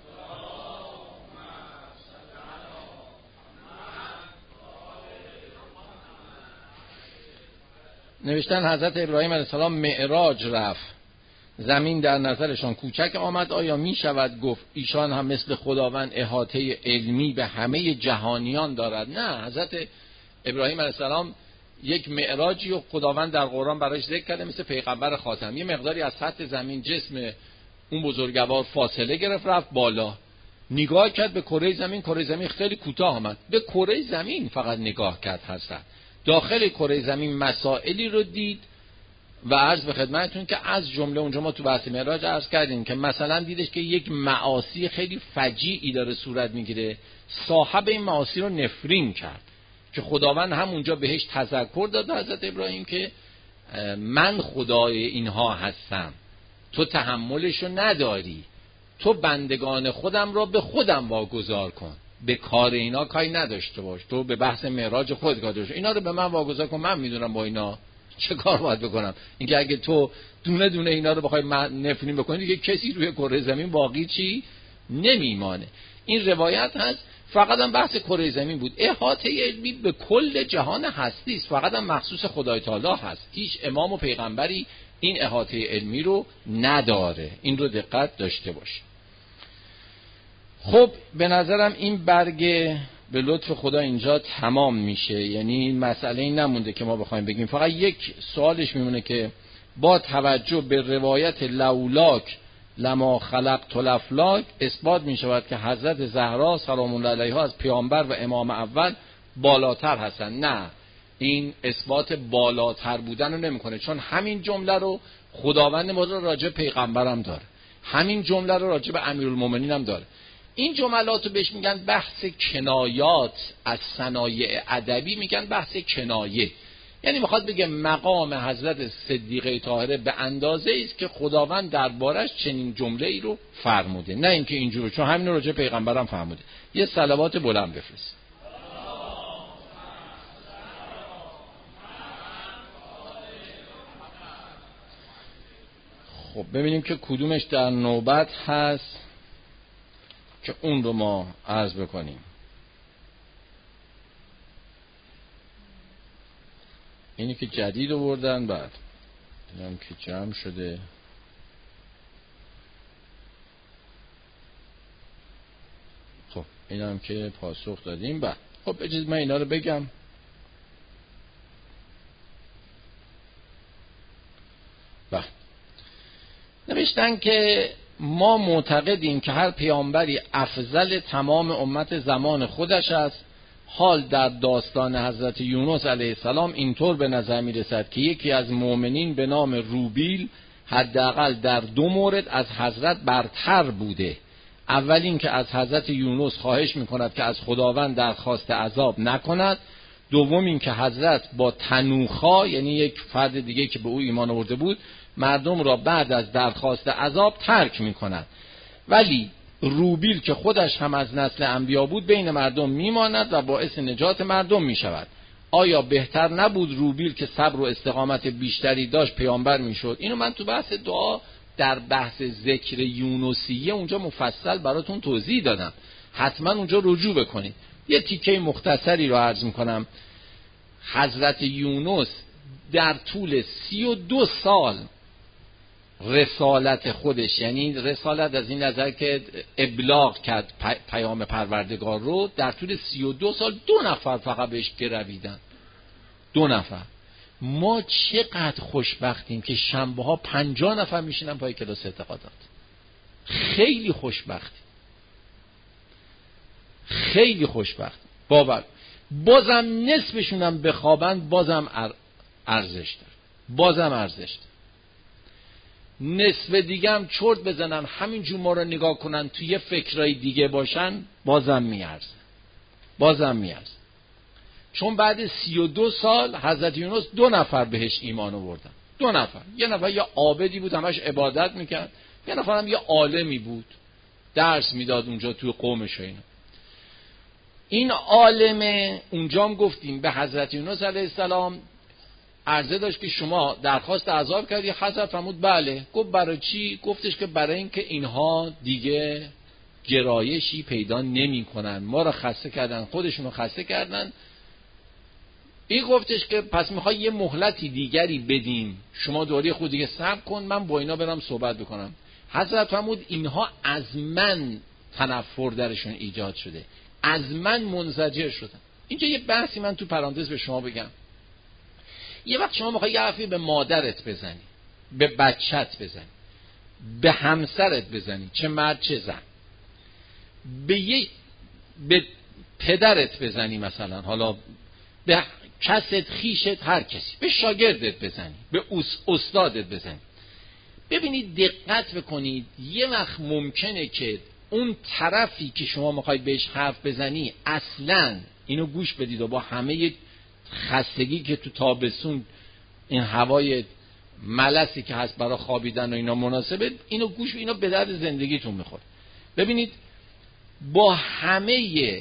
نوشتن حضرت ابراهیم علیه السلام معراج رفت، زمین در نظرشان کوچک آمد، آیا می شود گفت ایشان هم مثل خداوند احاطه علمی به همه جهانیان دارد؟ نه، حضرت ابراهیم علیه السلام یک معراجی و خداوند در قرآن براش ذکر کرده، مثل پیغمبر خاتم، یه مقداری از سطح زمین جسم اون بزرگوار فاصله گرفت، رفت بالا، نگاه کرد به کره زمین، کره زمین خیلی کوتاه آمد، به کره زمین فقط نگاه کرد. هستن داخل کره زمین مسائلی رو دید و عرض به خدمتتون که از جمله اونجا ما تو بحث معراج عرض کردیم که مثلا دیدش که یک معاصی خیلی فجیعی داره صورت میگیره، صاحب این معاصی رو نفرین کرد که خداوند هم اونجا بهش تذکر داد حضرت ابراهیم که من خدای اینها هستم، تو تحملشو نداری، تو بندگان خودم را به خودم واگذار کن، به کار اینا کاری نداشته باش، تو به بحث معراج خود کار داشته، اینا رو به من واگذار کن، من میدونم با اینا چه کار باید بکنم. اینکه اگه تو دونه دونه اینا رو بخوای نفرین بکنی دیگه کسی روی کره زمین باقی چی نمیمانه. این روایت هست، فقط هم بحث کره زمین بود. احاطه علمی به کل جهان هستی است، فقط هم مخصوص خدای تعالی هست. هیچ امام و پیغمبری این احاطه علمی رو نداره، این رو دقت داشته باش. خب به نظرم این برگ به لطف خدا اینجا تمام میشه، یعنی مسئله این نمونده که ما بخوایم بگیم. فقط یک سوالش میمونه که با توجه به روایت لولاک لما خلقت الافلاک اثبات میشود که حضرت زهرا سلام الله علیها از پیامبر و امام اول بالاتر هستن. نه، این اثبات بالاتر بودن رو نمیکنه، چون همین جمله رو خداوند ما رو راجع پیغمبرم داره، همین جمله رو راجع به امیرالمومنین هم داره. این جملات رو بهش میگن بحث کنایات از صنایع ادبی، میگن بحث کنایه، یعنی میخواد بگه مقام حضرت صدیقه طاهره به اندازه است که خداوند دربارش چنین جمله ای رو فرموده، نه اینکه اینجوری، چون همین رو راجع پیغمبرم فرموده. یه صلوات بلند بفرست. خب ببینیم که کدومش در نوبت هست که اون رو ما عرض بکنیم. اینی که جدید آوردن، بعد اینم که جمع شده. خب اینم که پاسخ دادیم. بعد خب اجازه من اینا رو بگم. بعد نوشتن که ما معتقدیم که هر پیامبری افضل تمام امت زمان خودش است. حال در داستان حضرت یونس علیه السلام اینطور به نظر می رسد که یکی از مؤمنین به نام روبیل حداقل در دو مورد از حضرت برتر بوده. اول این که از حضرت یونس خواهش می کند که از خداوند درخواست عذاب نکند. دوم این که حضرت با تنوخا، یعنی یک فرد دیگه که به او ایمان آورده بود، مردم را بعد از درخواست عذاب ترک می کند. ولی روبیل که خودش هم از نسل انبیا بود بین مردم میماند و باعث نجات مردم می شود. آیا بهتر نبود روبیل که صبر و استقامت بیشتری داشت پیامبر می شد؟ اینو من تو بحث دعا در بحث ذکر یونسیه اونجا مفصل براتون توضیح دادم، حتما اونجا رجوع بکنید. یه تیکه مختصری رو عرض می کنم. حضرت یونس در طول سی و دو سال رسالت خودش، یعنی رسالت از این نظر که ابلاغ کرد پیام پروردگار رو، در طول سی و دو سال دو نفر فقط بهش گرویدن. دو نفر. ما چقدر خوشبختیم که شنبه ها پنجاه نفر میشینن پای کلاس اعتقادات. خیلی خوشبختیم، خیلی خوشبختیم. باور بازم نصفشونم بخوابن بازم ارزش داره، بازم ارزش داره. نصف دیگه هم چرت بزنن همینجور ما رو نگاه کنن توی یه فکرای دیگه باشن، بازم میارزه، بازم میارزه. چون بعد سی و دو سال حضرت یونس دو نفر بهش ایمان آوردن. دو نفر. یه نفر یه عابدی بود همش عبادت میکرد، یه نفر هم یه عالمی بود درس میداد اونجا توی قومش و اینا. این عالمه اونجا هم گفتیم به حضرت یونس علیه السلام عرضه داشت که شما درخواست عذاب کردی. حضرت فرمود بله. گفت برای چی؟ گفتش که برای این که اینها دیگه گرایشی پیدا نمی کنن، ما رو خسته کردن، خودشون رو خسته کردن. این گفتش که پس میخوای یه مهلتی دیگری بدیم، شما دوری خود دیگه صبر کن، من با اینا برم صحبت بکنم. حضرت فرمود اینها از من تنفر درشون ایجاد شده، از من منزجر شدن. اینجا یه بحثی من تو پرانتز به شما بگم. یه وقت شما میخوای یه حرفی به مادرت بزنی، به بچت بزنی، به همسرت بزنی، چه مرد چه زن، به یه به پدرت بزنی، مثلا حالا به کست خیشت، هر کسی، به شاگردت بزنی، به استادت بزنی. ببینید دقت بکنید، یه وقت ممکنه که اون طرفی که شما میخواید بهش حرف بزنی اصلاً، اینو گوش بدید و با همه خستگی که تو تابستون این هوای ملسی که هست برای خوابیدن و اینا مناسبه، اینو گوش، اینو به درد زندگیتون میخوره. ببینید با همه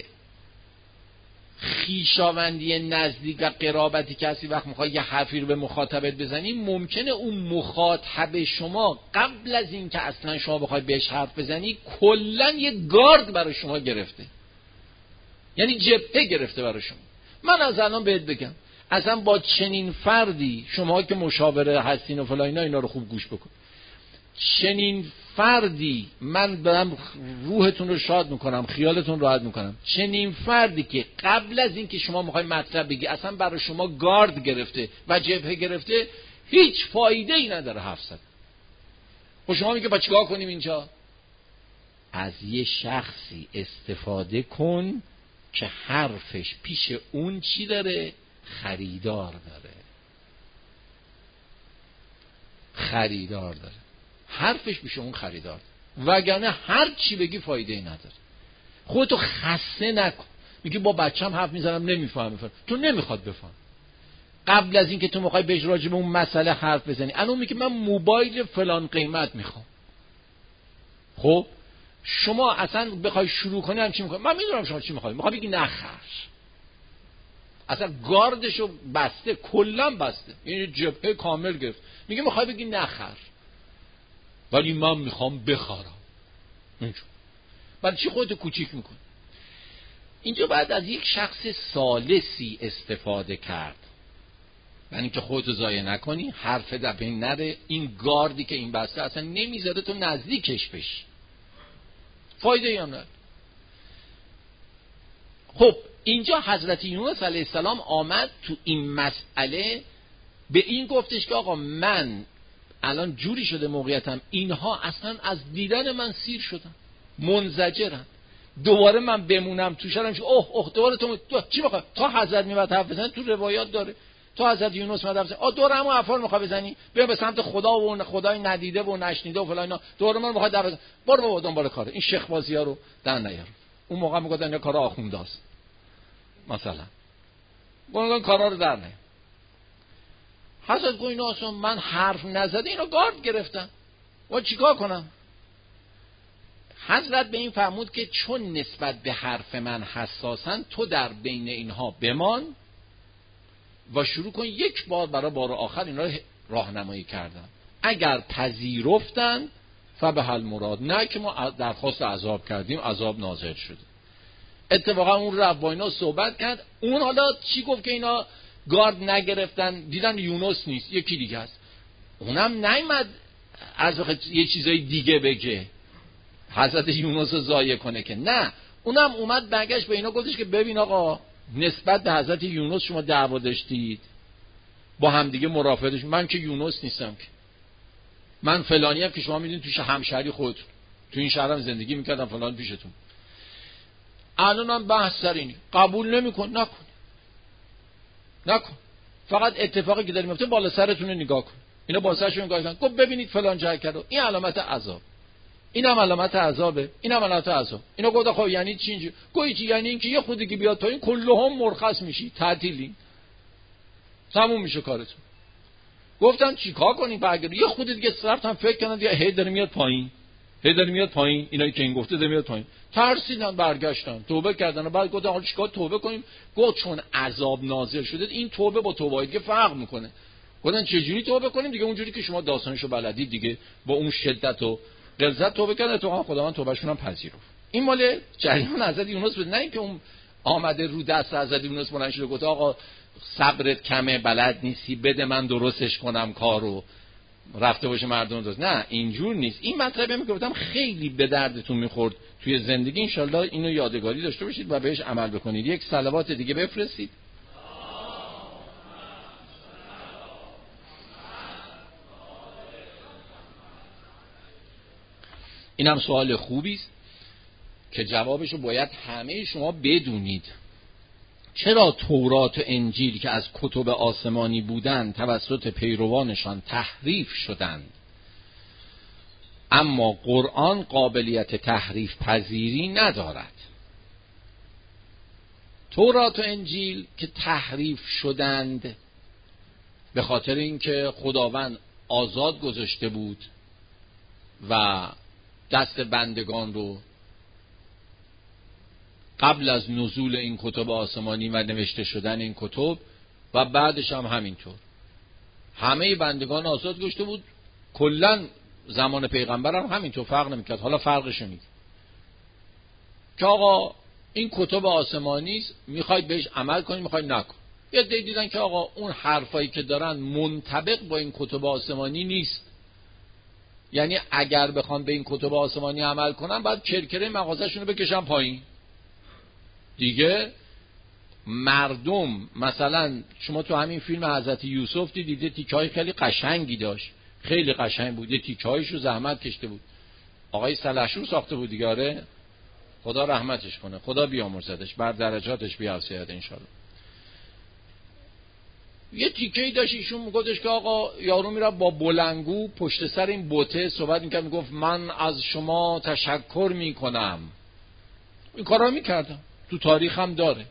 خیشاوندی نزدیک و قرابتی که هستی، وقت میخوای یه حرفی رو به مخاطبت بزنی، ممکنه اون مخاطب شما قبل از این که اصلا شما بخوای بهش حرف بزنی کلا یه گارد برای شما گرفته، یعنی جبهه گرفته برای شما. من از الان بهت بگم اصلا با چنین فردی، شما که مشاوره هستین و فلان اینا، اینا رو خوب گوش بکن. چنین فردی من برم روحتون رو شاد میکنم، خیالتون راحت میکنم. چنین فردی که قبل از این که شما میخوای مطلب بگی اصلا برای شما گارد گرفته و جبهه گرفته، هیچ فایده ای نداره حرف زدن. خب شما میگه با چیکار کنیم اینجا؟ از یه شخصی استفاده کن که حرفش پیش اون چی داره؟ خریدار داره. خریدار داره. حرفش پیش اون خریدار داره. وگرنه هر چی بگی فایده ای نداره. خودتو خسته نکن. میگی با بچم حرف میزنم نمیفهمه. تو نمیخواد بفهم. قبل از این که تو میخوای بهش راجع به اون مسئله حرف بزنی، الان میگه من موبایل فلان قیمت میخوام. خب شما اصلا بخوای شروع کنی هم چی میخوای؟ من میدونم شما چی میخوای. میخوای بگی نخر. اصلا گاردشو بسته، کلا بسته، یعنی جبهه کامل گرفت. میگه میخوای بگی نخر، ولی من میخوام بخرم. اینجا برای چی خودتو کوچیک میکنی؟ اینجا بعد از یک شخص ثالثی استفاده کرد، یعنی اینکه خودتو ضایع نکنی، حرف در بین نره. این گاردی که این بسته اصلا نمیذاره تو نزدیکش بشی، فایده ای هم نداره. خب اینجا حضرت یونس علیه السلام آمد تو این مسئله، به این گفتش که آقا من الان جوری شده موقعیتم، اینها اصلا از دیدن من سیر شدن، منزجرن، دوباره من بمونم تو شرم. اوه اوه دوباره تو, تو چی میخوای؟ تا حضرت میاد حرف بزنی، تو روایات داره تو حضرت یونس میاد حرف بزنی، آ دوباره همون حرفا رو میخوای بزنی، بیا به سمت خدا و خدای ندیده و نشنیده و فلان اینا، دوباره من میخواد حرف بزنی. برو بابا دنبال کار این شیخ بازی‌ها رو در نیار. اون موقع میگفتن اینا کارا آخونداست مثلا، اون کارا رو در نیار. حضرت گفت اینا اصلا من حرف نزده اینا گارد گرفتن، و چیکار کنم؟ حضرت به این فرمود که چون نسبت به حرف من حساسن، تو در بین اینها بمان و شروع کن یک بار برای بار آخر اینا رو راهنمایی کردن. اگر پذیرفتن فبه المراد، نه که ما درخواست عذاب کردیم عذاب نازل شده. اتفاقا اون رفت با اینا صحبت کرد. اون حالا چی گفت که اینا گارد نگرفتن؟ دیدن یونس نیست، یکی دیگه است. اونم نیامد از وقت یه چیزای دیگه بگه، حضرت یونس رو ضایع کنه که نه. اونم اومد برگشت به اینا گفتش که ببین آقا نسبت به حضرت یونس شما دعوا داشتید، با همدیگه مرافعه، من که یونس نیستم که، من فلانی هم که شما میدونید توش همشهری خودتون، تو این شهرم زندگی میکردم فلان پیشتون، الانم بحث سر اینه، قبول نمیکن، نکن نکن، فقط اتفاقی که داره میفته بالا سرتون رو نگاه کن. اینا بالا سرشون نگاه کردن، گفت ببینید فلان جا کرد، این علامت عذاب، اینم علامت عذابه، اینم علامت عذاب. اینا گفت خب یعنی چی اینجوری؟ گویی چی؟ یعنی اینکه یه خودی که بیاد پایین کلهم مرخص میشی، تعطیلی، تموم میشه کارتون. گفتن چیکار کنیم؟ برگردیم یه خود دیگه صرف هم فکر کردن دیگه هی داره میاد پایین، هی داره میاد پایین، اینایی که این گفته داره میاد پایین، ترسیدن برگشتن توبه کردن و بعد گفتن حالا چیکار توبه کنیم؟ گفت چون عذاب نازل شده این توبه با توبه دیگه فرق میکنه. گفتن چه جوری توبه کنیم؟ دیگه اونجوری که شما داستانشو بلدید دیگه، با اون شدت و غلظت توبه کردن، تو خداوند توبهشون هم پذیرفت. این مال جریان حضرت یونس بود، نه اینکه اون آمده رو دست حضرت یونس بلند شده گفت آقا صبرت کمه، بلد نیستی، بده من درستش کنم کارو، رفته باشه مردم درست. نه اینجور نیست. این مطلبی که گفتم خیلی به دردتون میخورد توی زندگی، انشالله اینو یادگاری داشته باشید و بهش عمل بکنید. یک صلوات دیگه بفرستید. اینم سوال خوبی است که جوابشو باید همه شما بدونید. چرا تورات و انجیل که از کتب آسمانی بودند توسط پیروانشان تحریف شدند، اما قرآن قابلیت تحریف پذیری ندارد؟ تورات و انجیل که تحریف شدند به خاطر اینکه خداوند آزاد گذاشته بود و دست بندگان رو قبل از نزول این کتب آسمانی و نوشته شدن این کتب و بعدش هم همینطور همه بندگان آزاد گذاشته بود، کلا زمان پیغمبر هم همینطور، فرق نمیکرد. حالا فرقش میگه که آقا این کتب آسمانی است، میخواید بهش عمل کنید میخواید نکن. یه دی دیدن که آقا اون حرفایی که دارن منطبق با این کتب آسمانی نیست، یعنی اگر بخوام به این کتب آسمانی عمل کنم باید کرکره مغازه‌شون رو بکشم پایین دیگه. مردم مثلا شما تو همین فیلم حضرت یوسف دیدید تیکه‌های خیلی قشنگی داشت، خیلی قشنگ بود، یه تیکه‌هایش رو زحمت کشته بود، آقای سلحشور ساخته بود دیگه. آره خدا رحمتش کنه، خدا بیامرزدش، بر درجاتش بیافزاید انشالله. یه تیکه‌ای داشت ایشون میگفتش که آقا یارو میره با بلنگو پشت سر این بوته صحبت میکرد، میگفت من از شما تشکر میکنم. این کارا میکردم، تو تاریخ هم داره.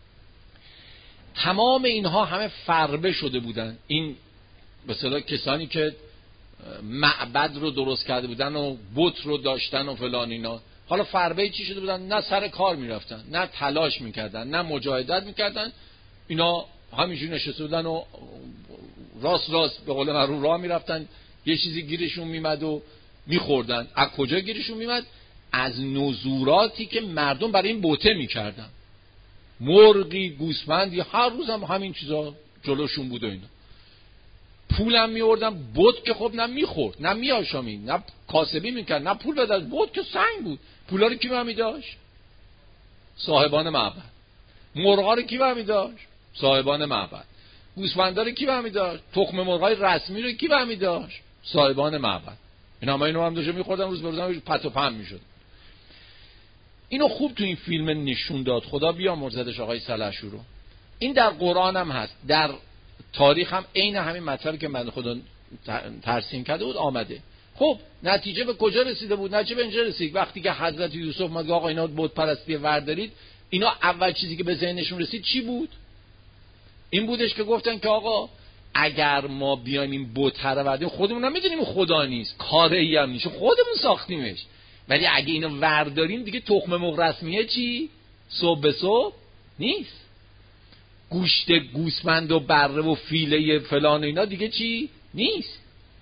تمام اینها همه فربه شده بودن، این به اصطلاح کسانی که معبد رو درست کرده بودن و بت رو داشتن و فلان اینا، حالا فربه چی شده بودن؟ نه سر کار میرفتن، نه تلاش میکردن، نه مجاهدت میکردن. اینا همینجوری نشسته بودن و راست راست به قول معروف راه میرفتن، یه چیزی گیرشون میمد و میخوردن. از کجا گیرشون میمد؟ از نذوراتی که مردم برای این بوته میکردن، مرغی، گوسفندی، هر روز هم همین چیزا جلوشون بود و اینا. پولم میوردن، بت که خب نه میخورد نه میآشامید نه کاسبی میکرد نه پول بده، بت که سنگ بود. پولا رو کی برمی داشت؟ صاحبان معبد. مرغا رو کی برمی داشت؟ صاحبان معبد. گوسفندا رو کی برمی داشت؟ تخم مرغای رسمی رو کی برمی داشت؟ صاحبان معبد. اینا ما اینو هم داشتن میخوردن، روز به روز پت و پم میشد. اینو خوب تو این فیلم نشون داد، خدا بیامرزدش آقای سلحشور رو. این در قرآن هم هست، در تاریخ هم عین همین مطلبی که من خدا ترسیم کرده بود آمده. خب نتیجه به کجا رسیده بود؟ نتیجه به اینجا رسید وقتی که حضرت یوسف میگه آقا اینا بت پرستی وردارید، اینا اول چیزی که به ذهنشون رسید چی بود؟ این بودش که گفتن که آقا اگر ما بیایم این بت رو ورداریم، خودمون هم میدونیم خدا نیست، کاری هم نیست، خودمون ساختیمش، ولی اگه اینو ورداریم دیگه تخم مرغ رسمیه چی؟ صبح به صبح نیست. گوشت گوسفند و بره و فیله فلان اینا دیگه چی؟ نیست.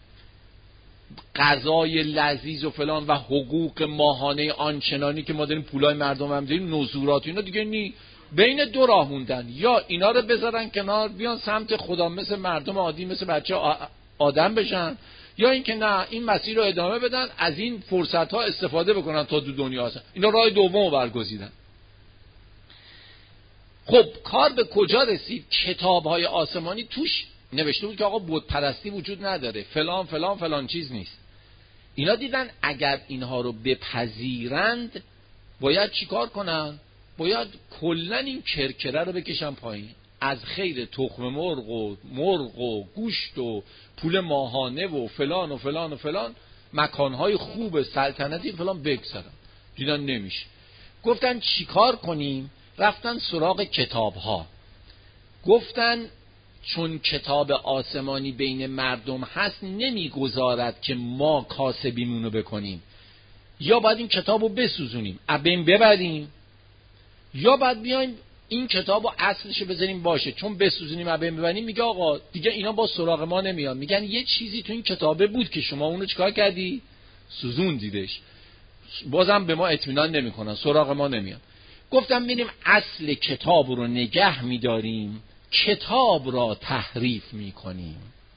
غذای لذیذ و فلان و حقوق ماهانه آنچنانی که ما داریم پولای مردم هم داریم، نذورات اینا دیگه نی. بین دو راه موندن، یا اینا رو بذارن کنار بیان سمت خدا، مثل مردم عادی مثل بچه آدم بشن، یا اینکه نه این مسیر رو ادامه بدن، از این فرصت ها استفاده بکنن تا دو دنیا هستن. اینا راه دومو برگزیدن. خب کار به کجا رسید؟ کتاب های آسمانی توش نوشته بود که آقا بت پرستی وجود نداره، فلان فلان فلان چیز نیست. اینا دیدن اگر اینها رو بپذیرند باید چیکار کنن؟ باید کلا این کرکره رو بکشن پایین. از خیر تخم مرغ و مرغ و گوشت و پول ماهانه و فلان و فلان و فلان مکانهای خوب سلطنتی فلان بگذارن. دیدن نمیشه. گفتن چیکار کنیم؟ رفتن سراغ کتاب ها. گفتن چون کتاب آسمانی بین مردم هست نمیگذارد که ما کاسبیمونو بکنیم، یا باید این کتابو بسوزونیم ابین ببریم، یا باید بیایم این کتابو اصلشو بذاریم باشه. چون بسوزونیم ابین ببریم میگه آقا دیگه اینا با سراغ ما نمیان، میگن یه چیزی تو این کتابه بود که شما اونو چیکار کردی؟ سوزوندیدش. بازم به ما اطمینان نمیکنن، سراغ ما نمیان. گفتم میریم اصل کتاب رو نگه میداریم، کتاب را تحریف میکنیم.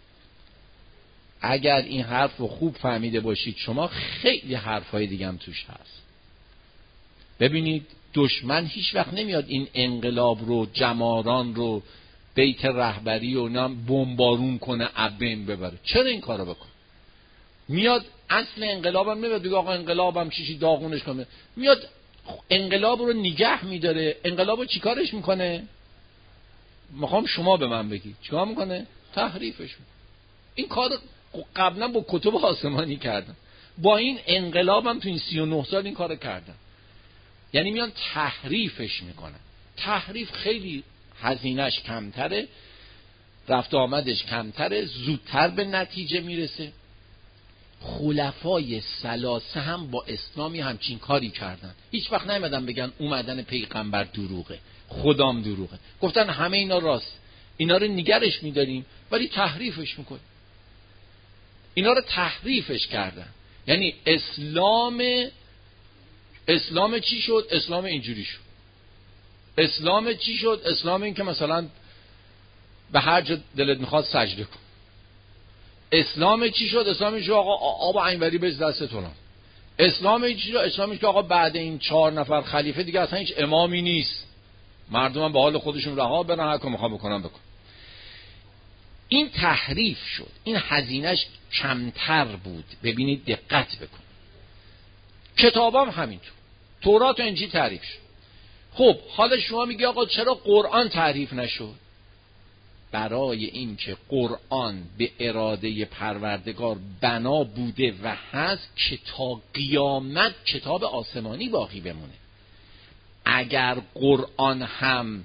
اگر این حرف رو خوب فهمیده باشید شما، خیلی حرفای دیگه هم توش هست. ببینید دشمن هیچ وقت نمیاد این انقلاب رو، جماران رو، بیت رهبری و نام بمبارون کنه ابین ببره. چرا این کارو بکنه؟ میاد اصل انقلابم نمیاد بگه آقا انقلابم چیزی داغونش کنه، میاد انقلاب رو نگه میداره. انقلاب رو چیکارش میکنه؟ میخوام شما به من بگید چیکار میکنه؟ تحریفش میکنه. این کار قبلا با کتب آسمانی کردن، با این انقلابم تو این سی و نه سال این کارو کردن. یعنی میان تحریفش میکنن. تحریف خیلی هزینهش کمتره، رفت آمدش کمتره، زودتر به نتیجه میرسه. خلفای ثلاثه هم با اسلامی همچین کاری کردن. هیچ وقت نمیدن بگن اومدن پیغمبر دروغه، خدام دروغه. گفتن همه اینا راست، اینا رو نگرش میداریم ولی تحریفش میکنیم. اینا رو تحریفش کردن. یعنی اسلام اسلام چی شد؟ اسلام اینجوری شد. اسلام چی شد؟ اسلام این که مثلا به هر جا دلت میخواد سجده کن. اسلام چی شد؟ اسلام چی شد؟ آقا آب اینوری بز دستتون. اسلام چی شد؟ اسلام که آقا بعد این چهار نفر خلیفه دیگه اصلا هیچ امامی نیست، مردم هم به حال خودشون رها برن، هر کاری میخوام بکنن بکن. این تحریف شد. این هزینهش کمتر بود. ببینید دقت بکن. کتابام همینطور، تورات و انجیل تعریف شد. خب حالا شما میگی آقا چرا قرآن تعریف نشد؟ برای این که قرآن به اراده پروردگار بنا بوده و هست که تا قیامت کتاب آسمانی باقی بمونه. اگر قرآن هم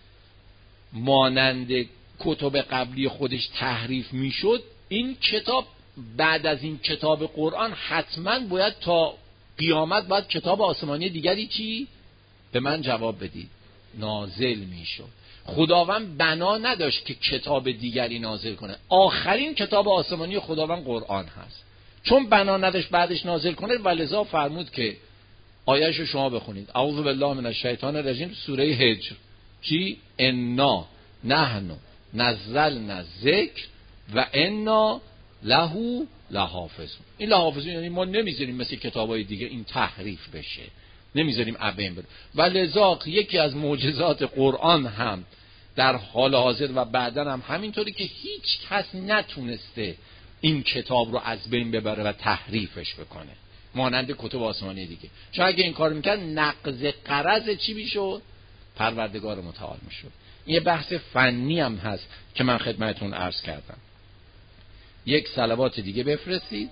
مانند کتب قبلی خودش تحریف میشد، این کتاب بعد از این کتاب قرآن حتما باید تا قیامت باید کتاب آسمانی دیگری چی؟ به من جواب بدید. نازل میشد. خداوند بنا نداشت که کتاب دیگری نازل کنه. آخرین کتاب آسمانی خداوند قرآن هست. چون بنا نداشت بعدش نازل کنه، ولذا فرمود که آیه‌اش رو شما بخونید. اعوذ بالله من الشیطان الرجیم، سوره هجر. چی؟ انا نحن نزلنا الذکر و انا له لحافظون. این لحافظون یعنی ما نمیذاریم مثل کتابای دیگه این تحریف بشه، نمیذاریم ابین بره. و لذا یکی از معجزات قرآن هم در حال حاضر و بعدن هم همینطوری که هیچ کس نتونسته این کتاب رو از بین ببره و تحریفش بکنه مانند کتب آسمانی دیگه. چون اگه این کار میکرد نقض غرض چی میشد؟ پروردگار متعال میشد. این یه بحث فنی هم هست که من خدمتتون عرض کردم. یک صلوات دیگه بفرستید.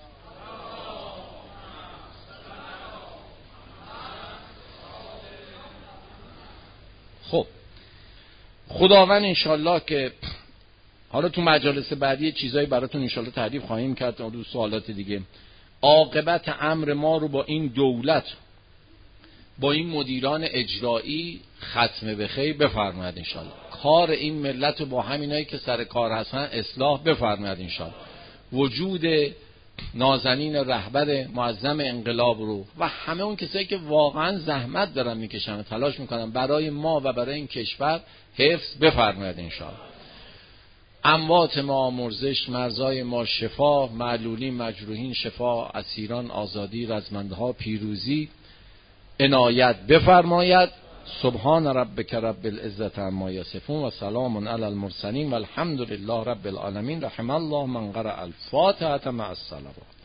خب خداوند انشالله که حالا تو مجالس بعدی چیزایی براتون انشالله تعریف خواهیم کرد و سوالات دیگه. عاقبت امر ما رو با این دولت، با این مدیران اجرایی ختم به خیر بفرماید انشالله. کار این ملت رو با همینایی که سر کار هستن اصلاح بفرماید انشالله. وجود نازنین رهبر معظم انقلاب رو و همه اون کسایی که واقعا زحمت دارن میکشن و تلاش میکنن برای ما و برای این کشور حفظ بفرماید انشالله. اموات ما مرزش، مرزای ما شفا، معلولین مجروحین شفا، اسیران آزادی، رزمندها پیروزی عنایت بفرماید. سبحان ربک رب العزة عما یصفون و سلام علی المرسلین و الحمد لله رب العالمین. رحم الله من قرأ الفاتحة مع الصلوات.